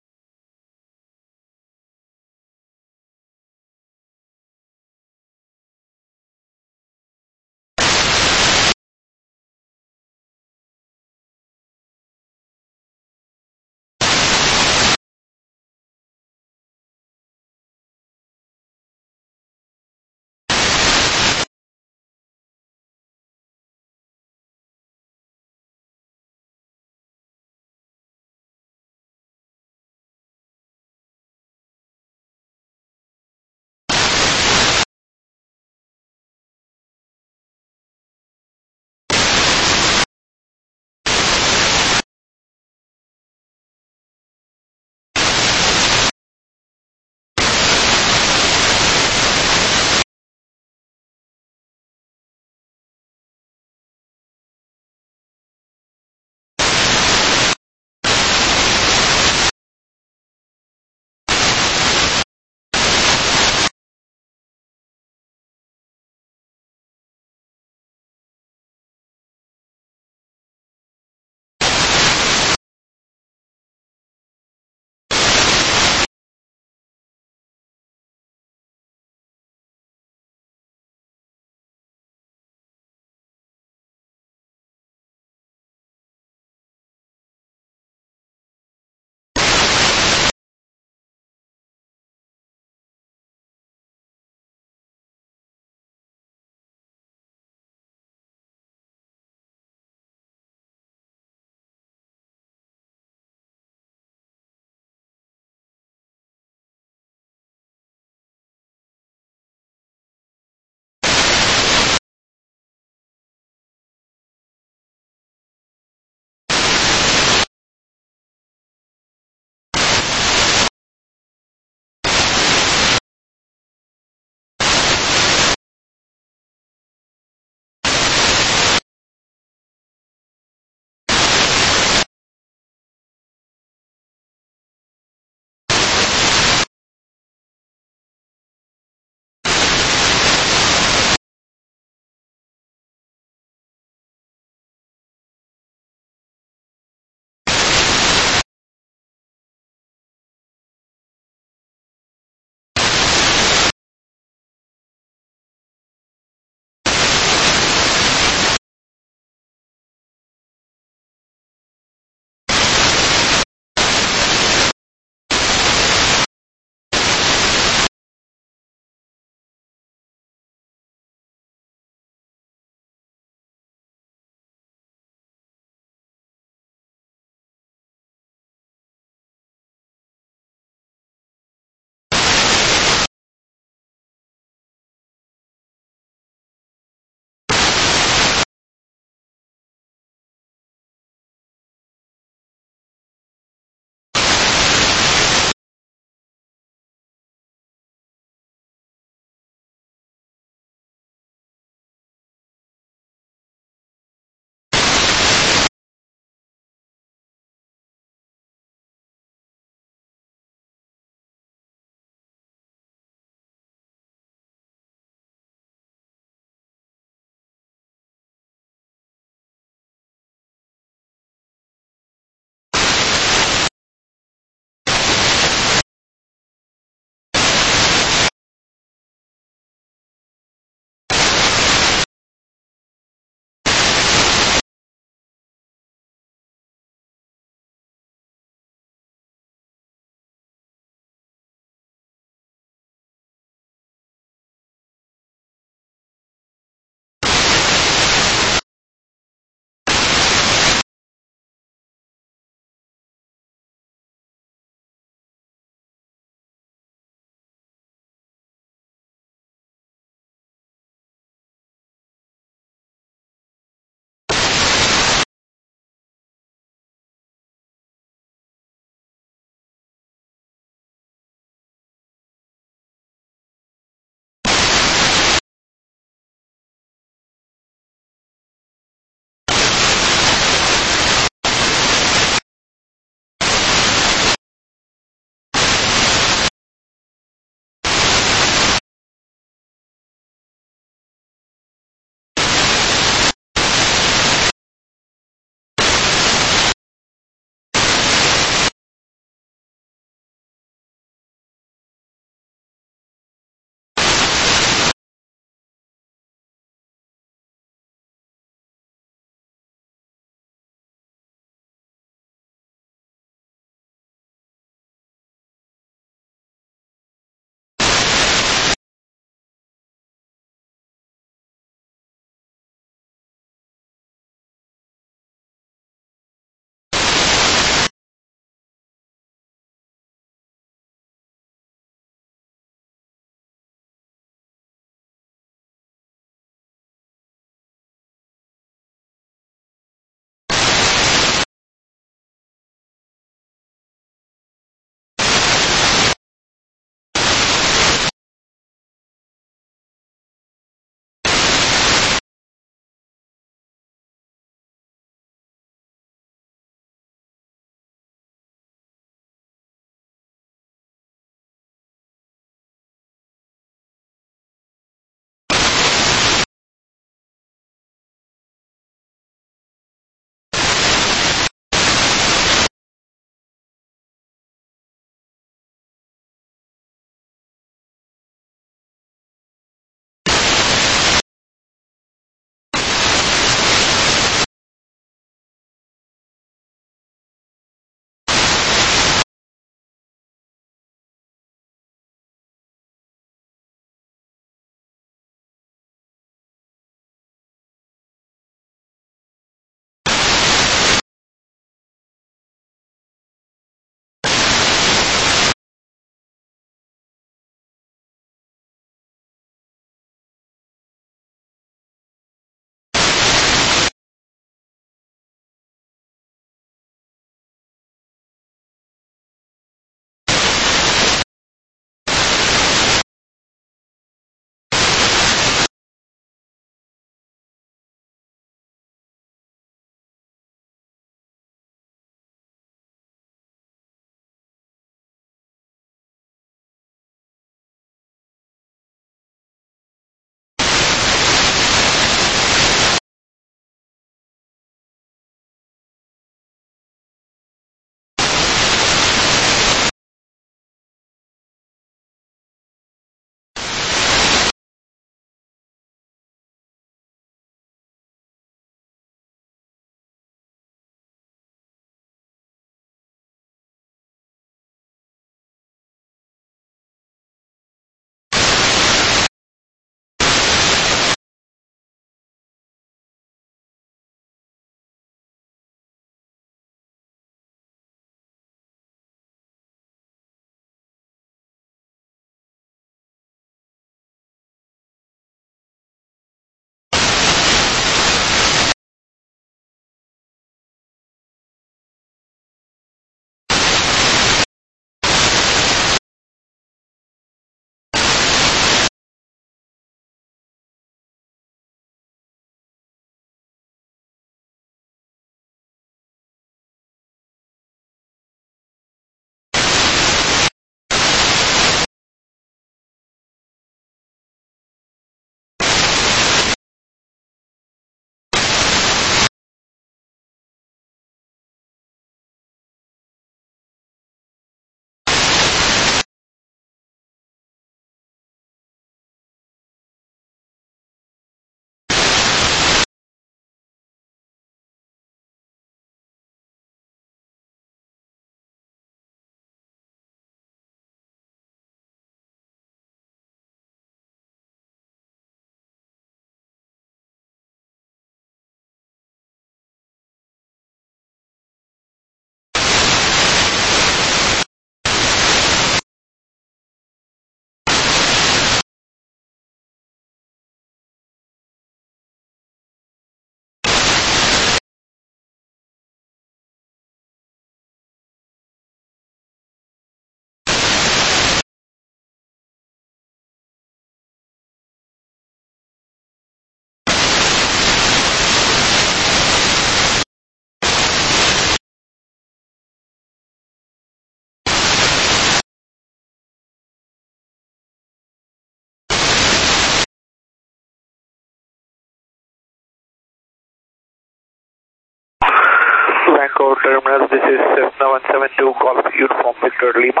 Vancouver Terminal, this is Cessna 172 Golf Uniform Victor Lima.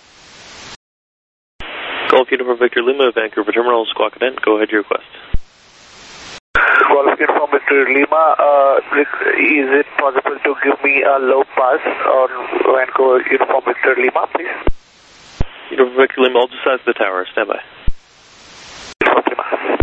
Golf Uniform Victor Lima, Vancouver Terminal, Squawk Cadet, go ahead, your request. Golf Uniform Victor Lima, is it possible to give me a low pass on Vancouver Uniform Victor Lima, please? Uniform Victor Lima, all size of the tower, stand by. Uniform Lima.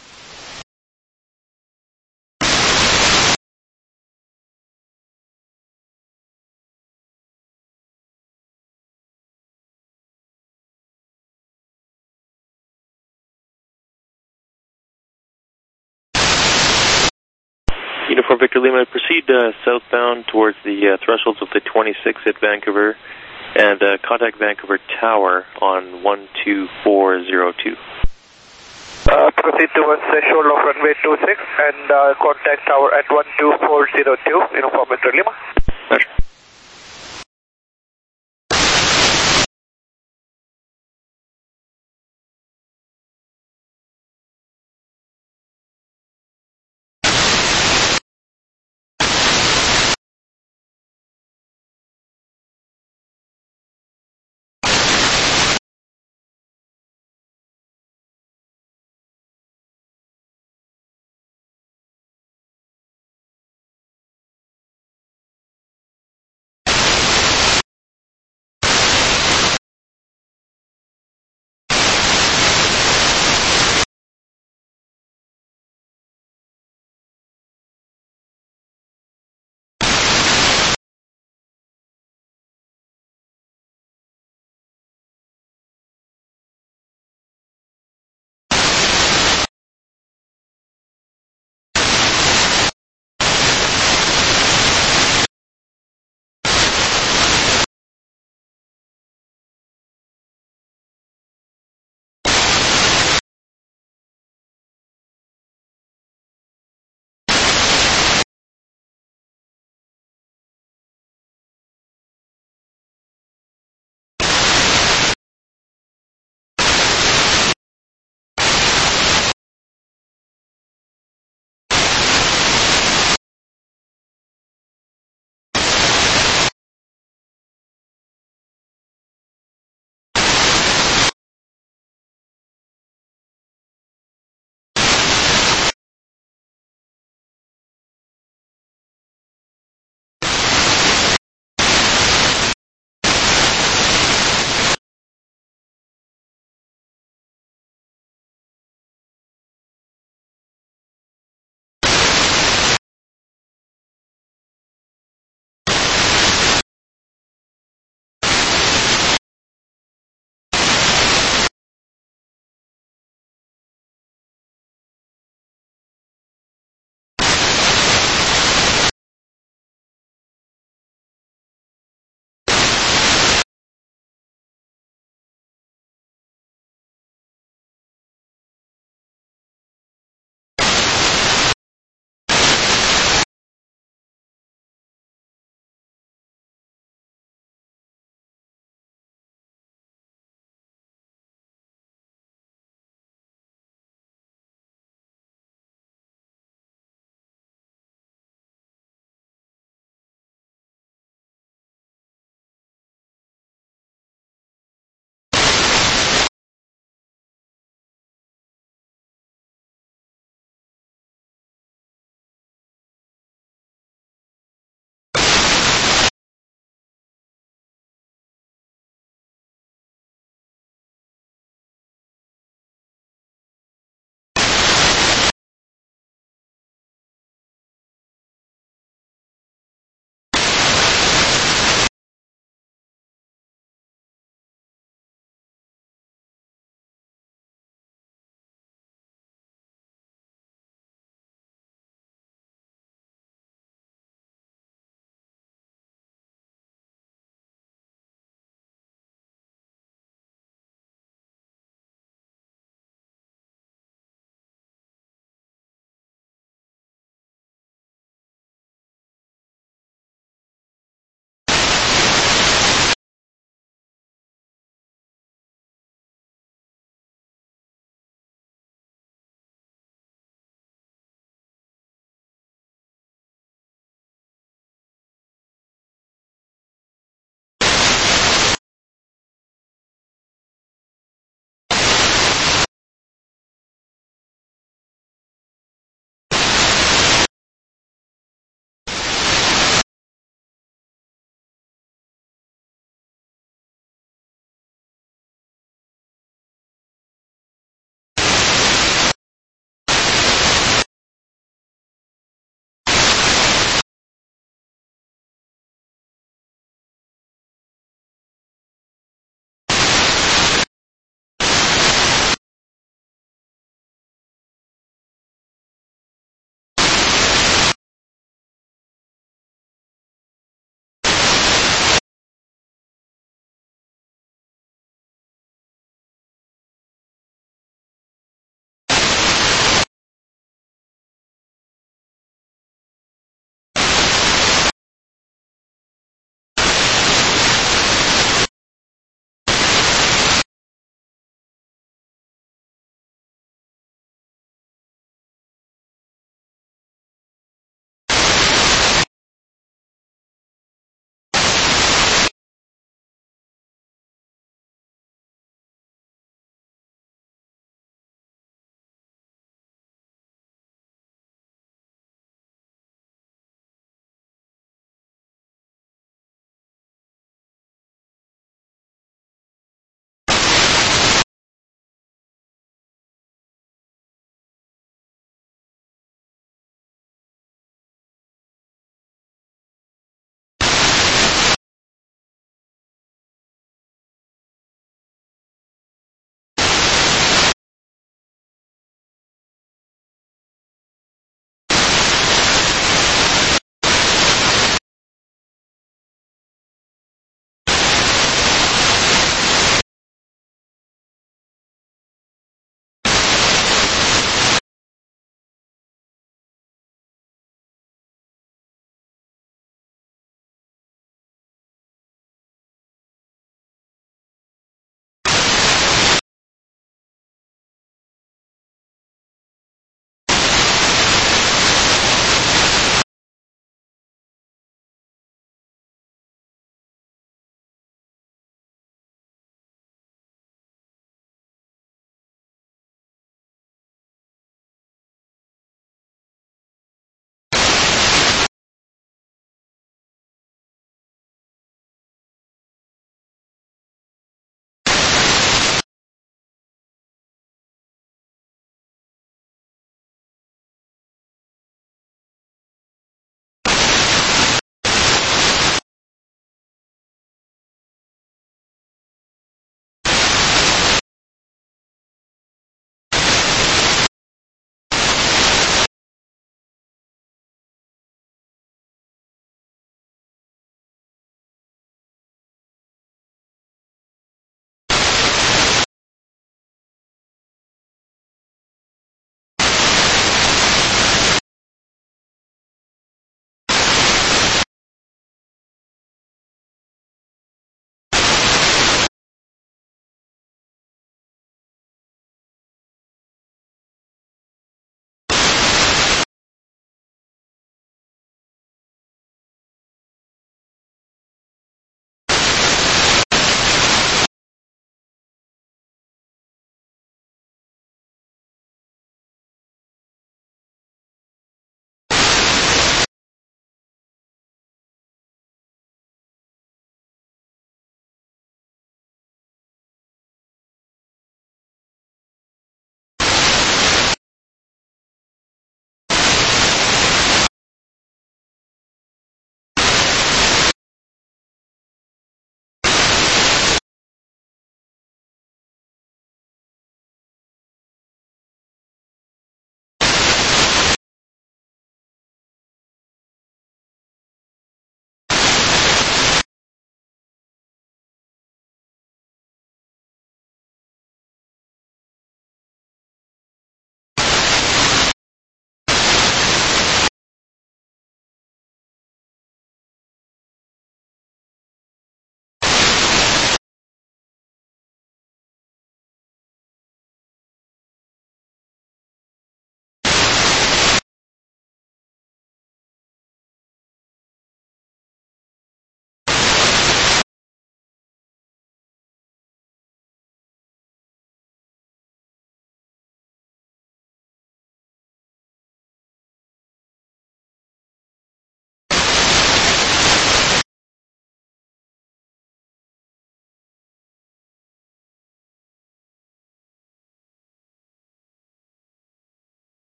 Uniform Victor Lima, proceed southbound towards the thresholds of the 26 at Vancouver and contact Vancouver Tower on 12402. Proceed towards threshold of runway 26 and contact tower at 12402, Uniform Victor Lima. Roger.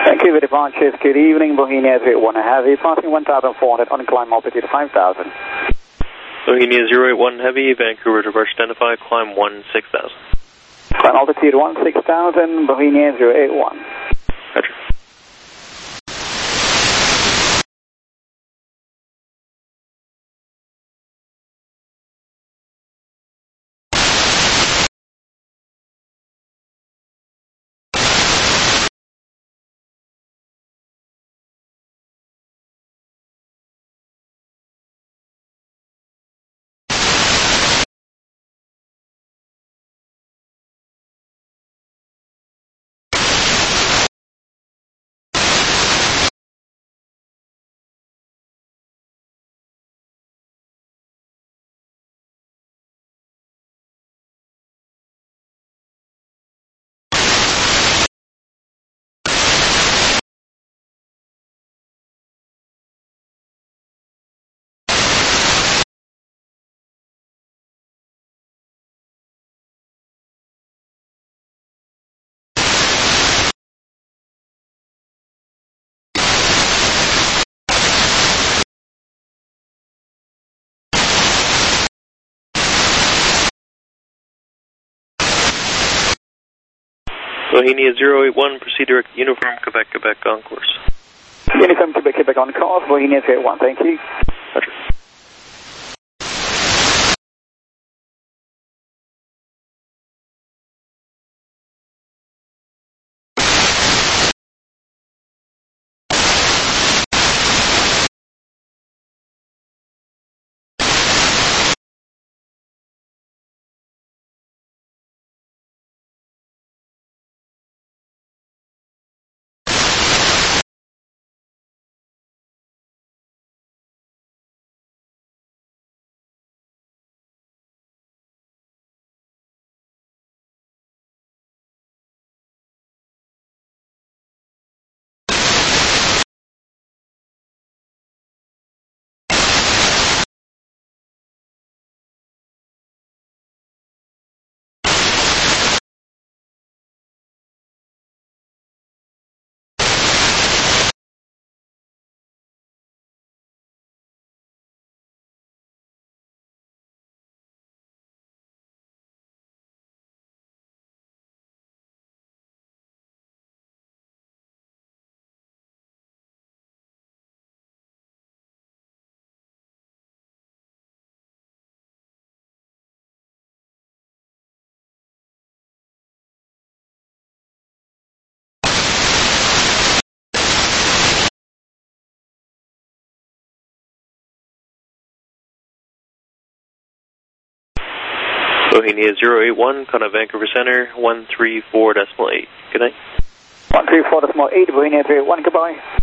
Vancouver departures, good evening, Bohemia 01 Heavy, passing 1,400 on climb altitude 5,000. Bohemia 081 Heavy, Vancouver departure identified, climb 16,000. Climb altitude 16,000, Bohemia 081. Roger. Bohemia 081, proceed direct Uniform Quebec, Quebec on course. Uniform Quebec, Quebec on course, Bohemia 081, thank you. Roger. Bohemia 081, contact Vancouver Center, 134.8. Good night. 134.8, Bohemia 081, goodbye.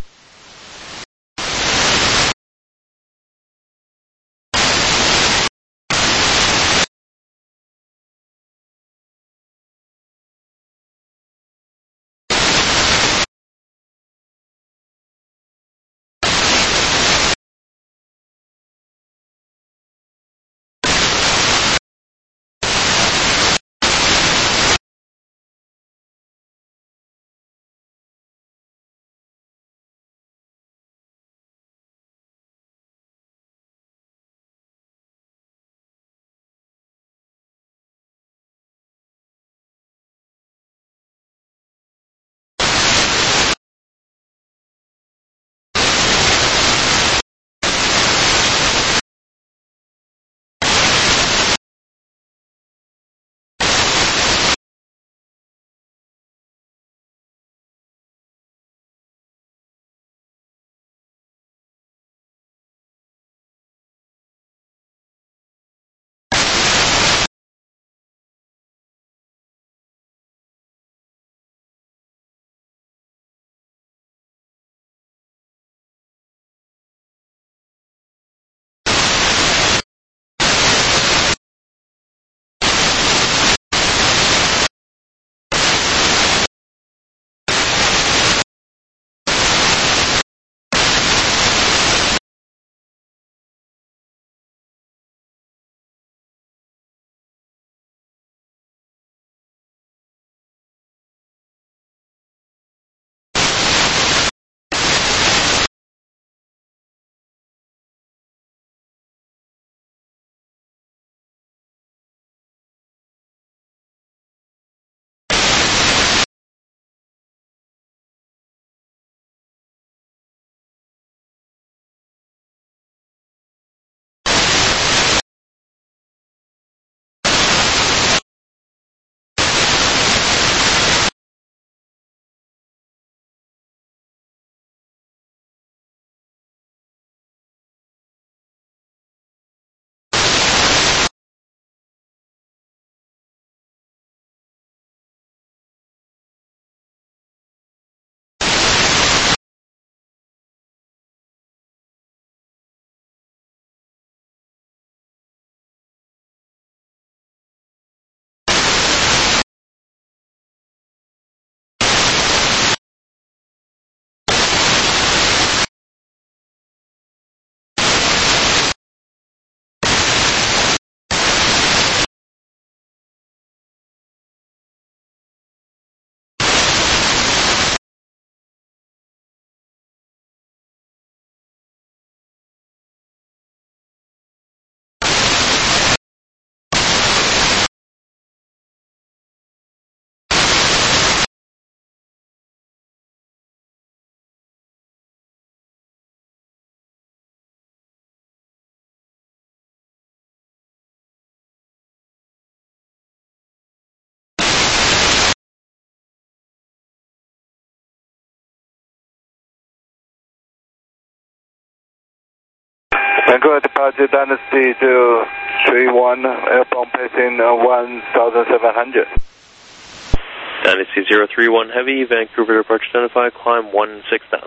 Vancouver departure Dynasty 231, airborne pacing 1,700. Dynasty 031 Heavy, Vancouver departure identify, climb 16,000.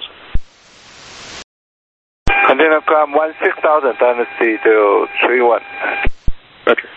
Continue climb 16,000, Dynasty 231. Roger.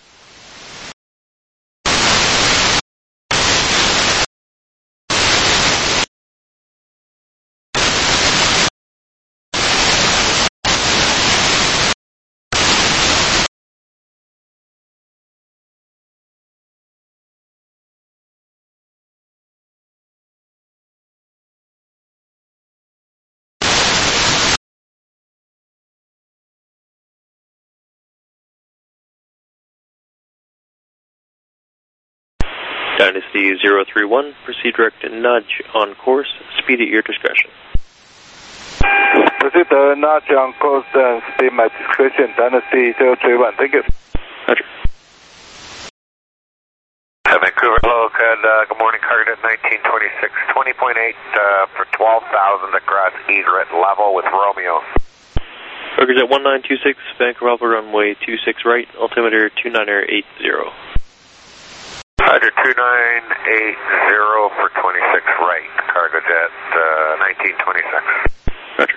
Dynasty 031, proceed direct nudge on course, speed at your discretion. Proceed nudge on course and speed my discretion, Dynasty 031, thank you. Roger. Vancouver, hello, good morning, Carter 1926, 20.8 for 12,000 across egret level with Romeo. Roger at 1926, Vancouver Alpha runway 26 right, altimeter 2980. Roger 2980 for 26 right, cargo jet 1926. Roger.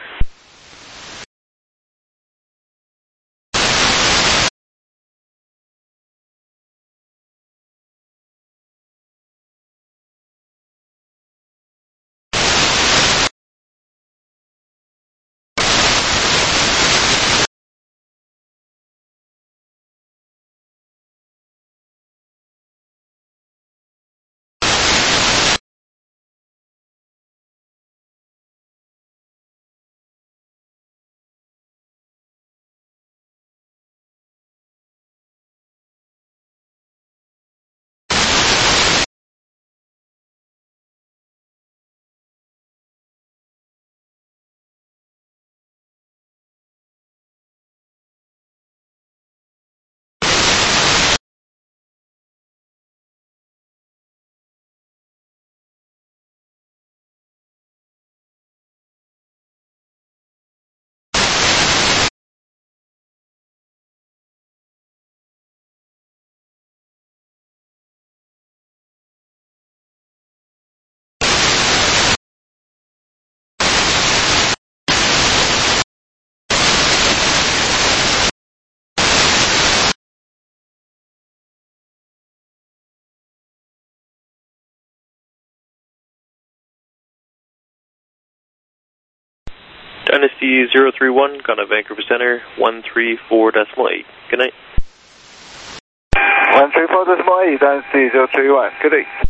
Dynasty 031, gonna Vancouver Center, 134.8. Good night. 134.8, Dynasty 031, good day.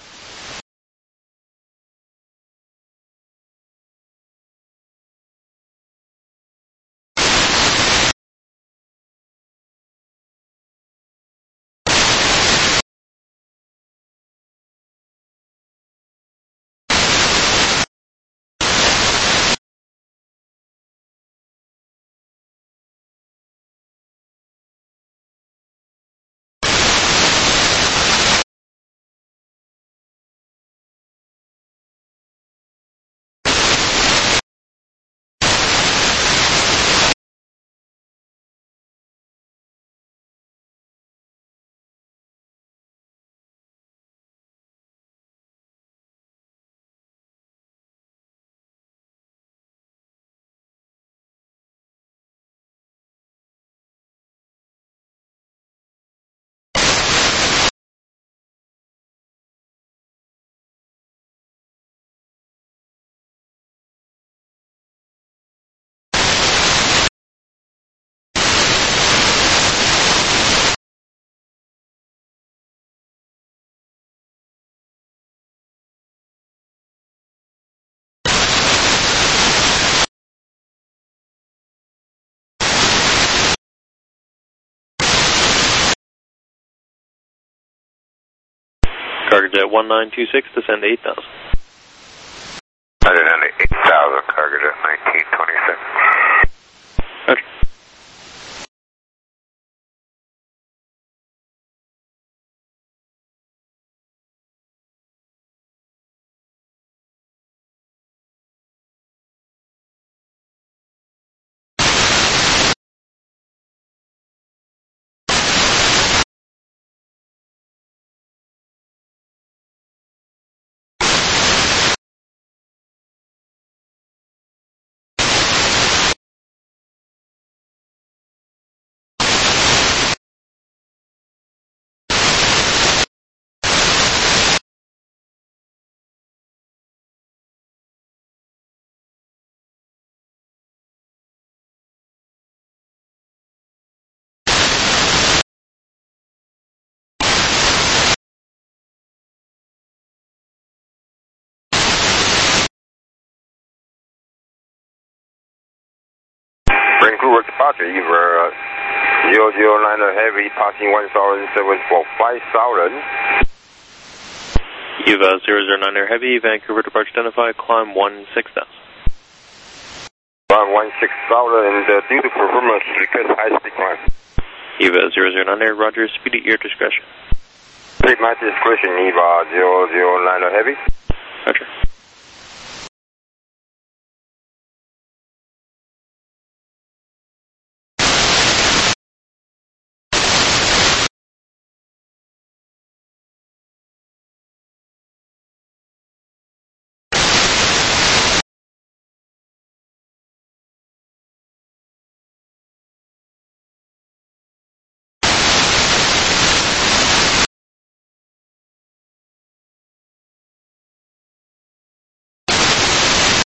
Cargo jet 1926, descend 8,000. I did 8,000, cargo jet 1926. Roger. departure, Eva 009 Heavy, passing 1,007 for 5,000. Eva 009 Heavy, Vancouver departure identified, climb 16,000. Climb 16,000 and due to performance, request high speed climb. Eva 009 Roger, speed at your discretion. Speed my discretion, Eva 009 Heavy. Roger.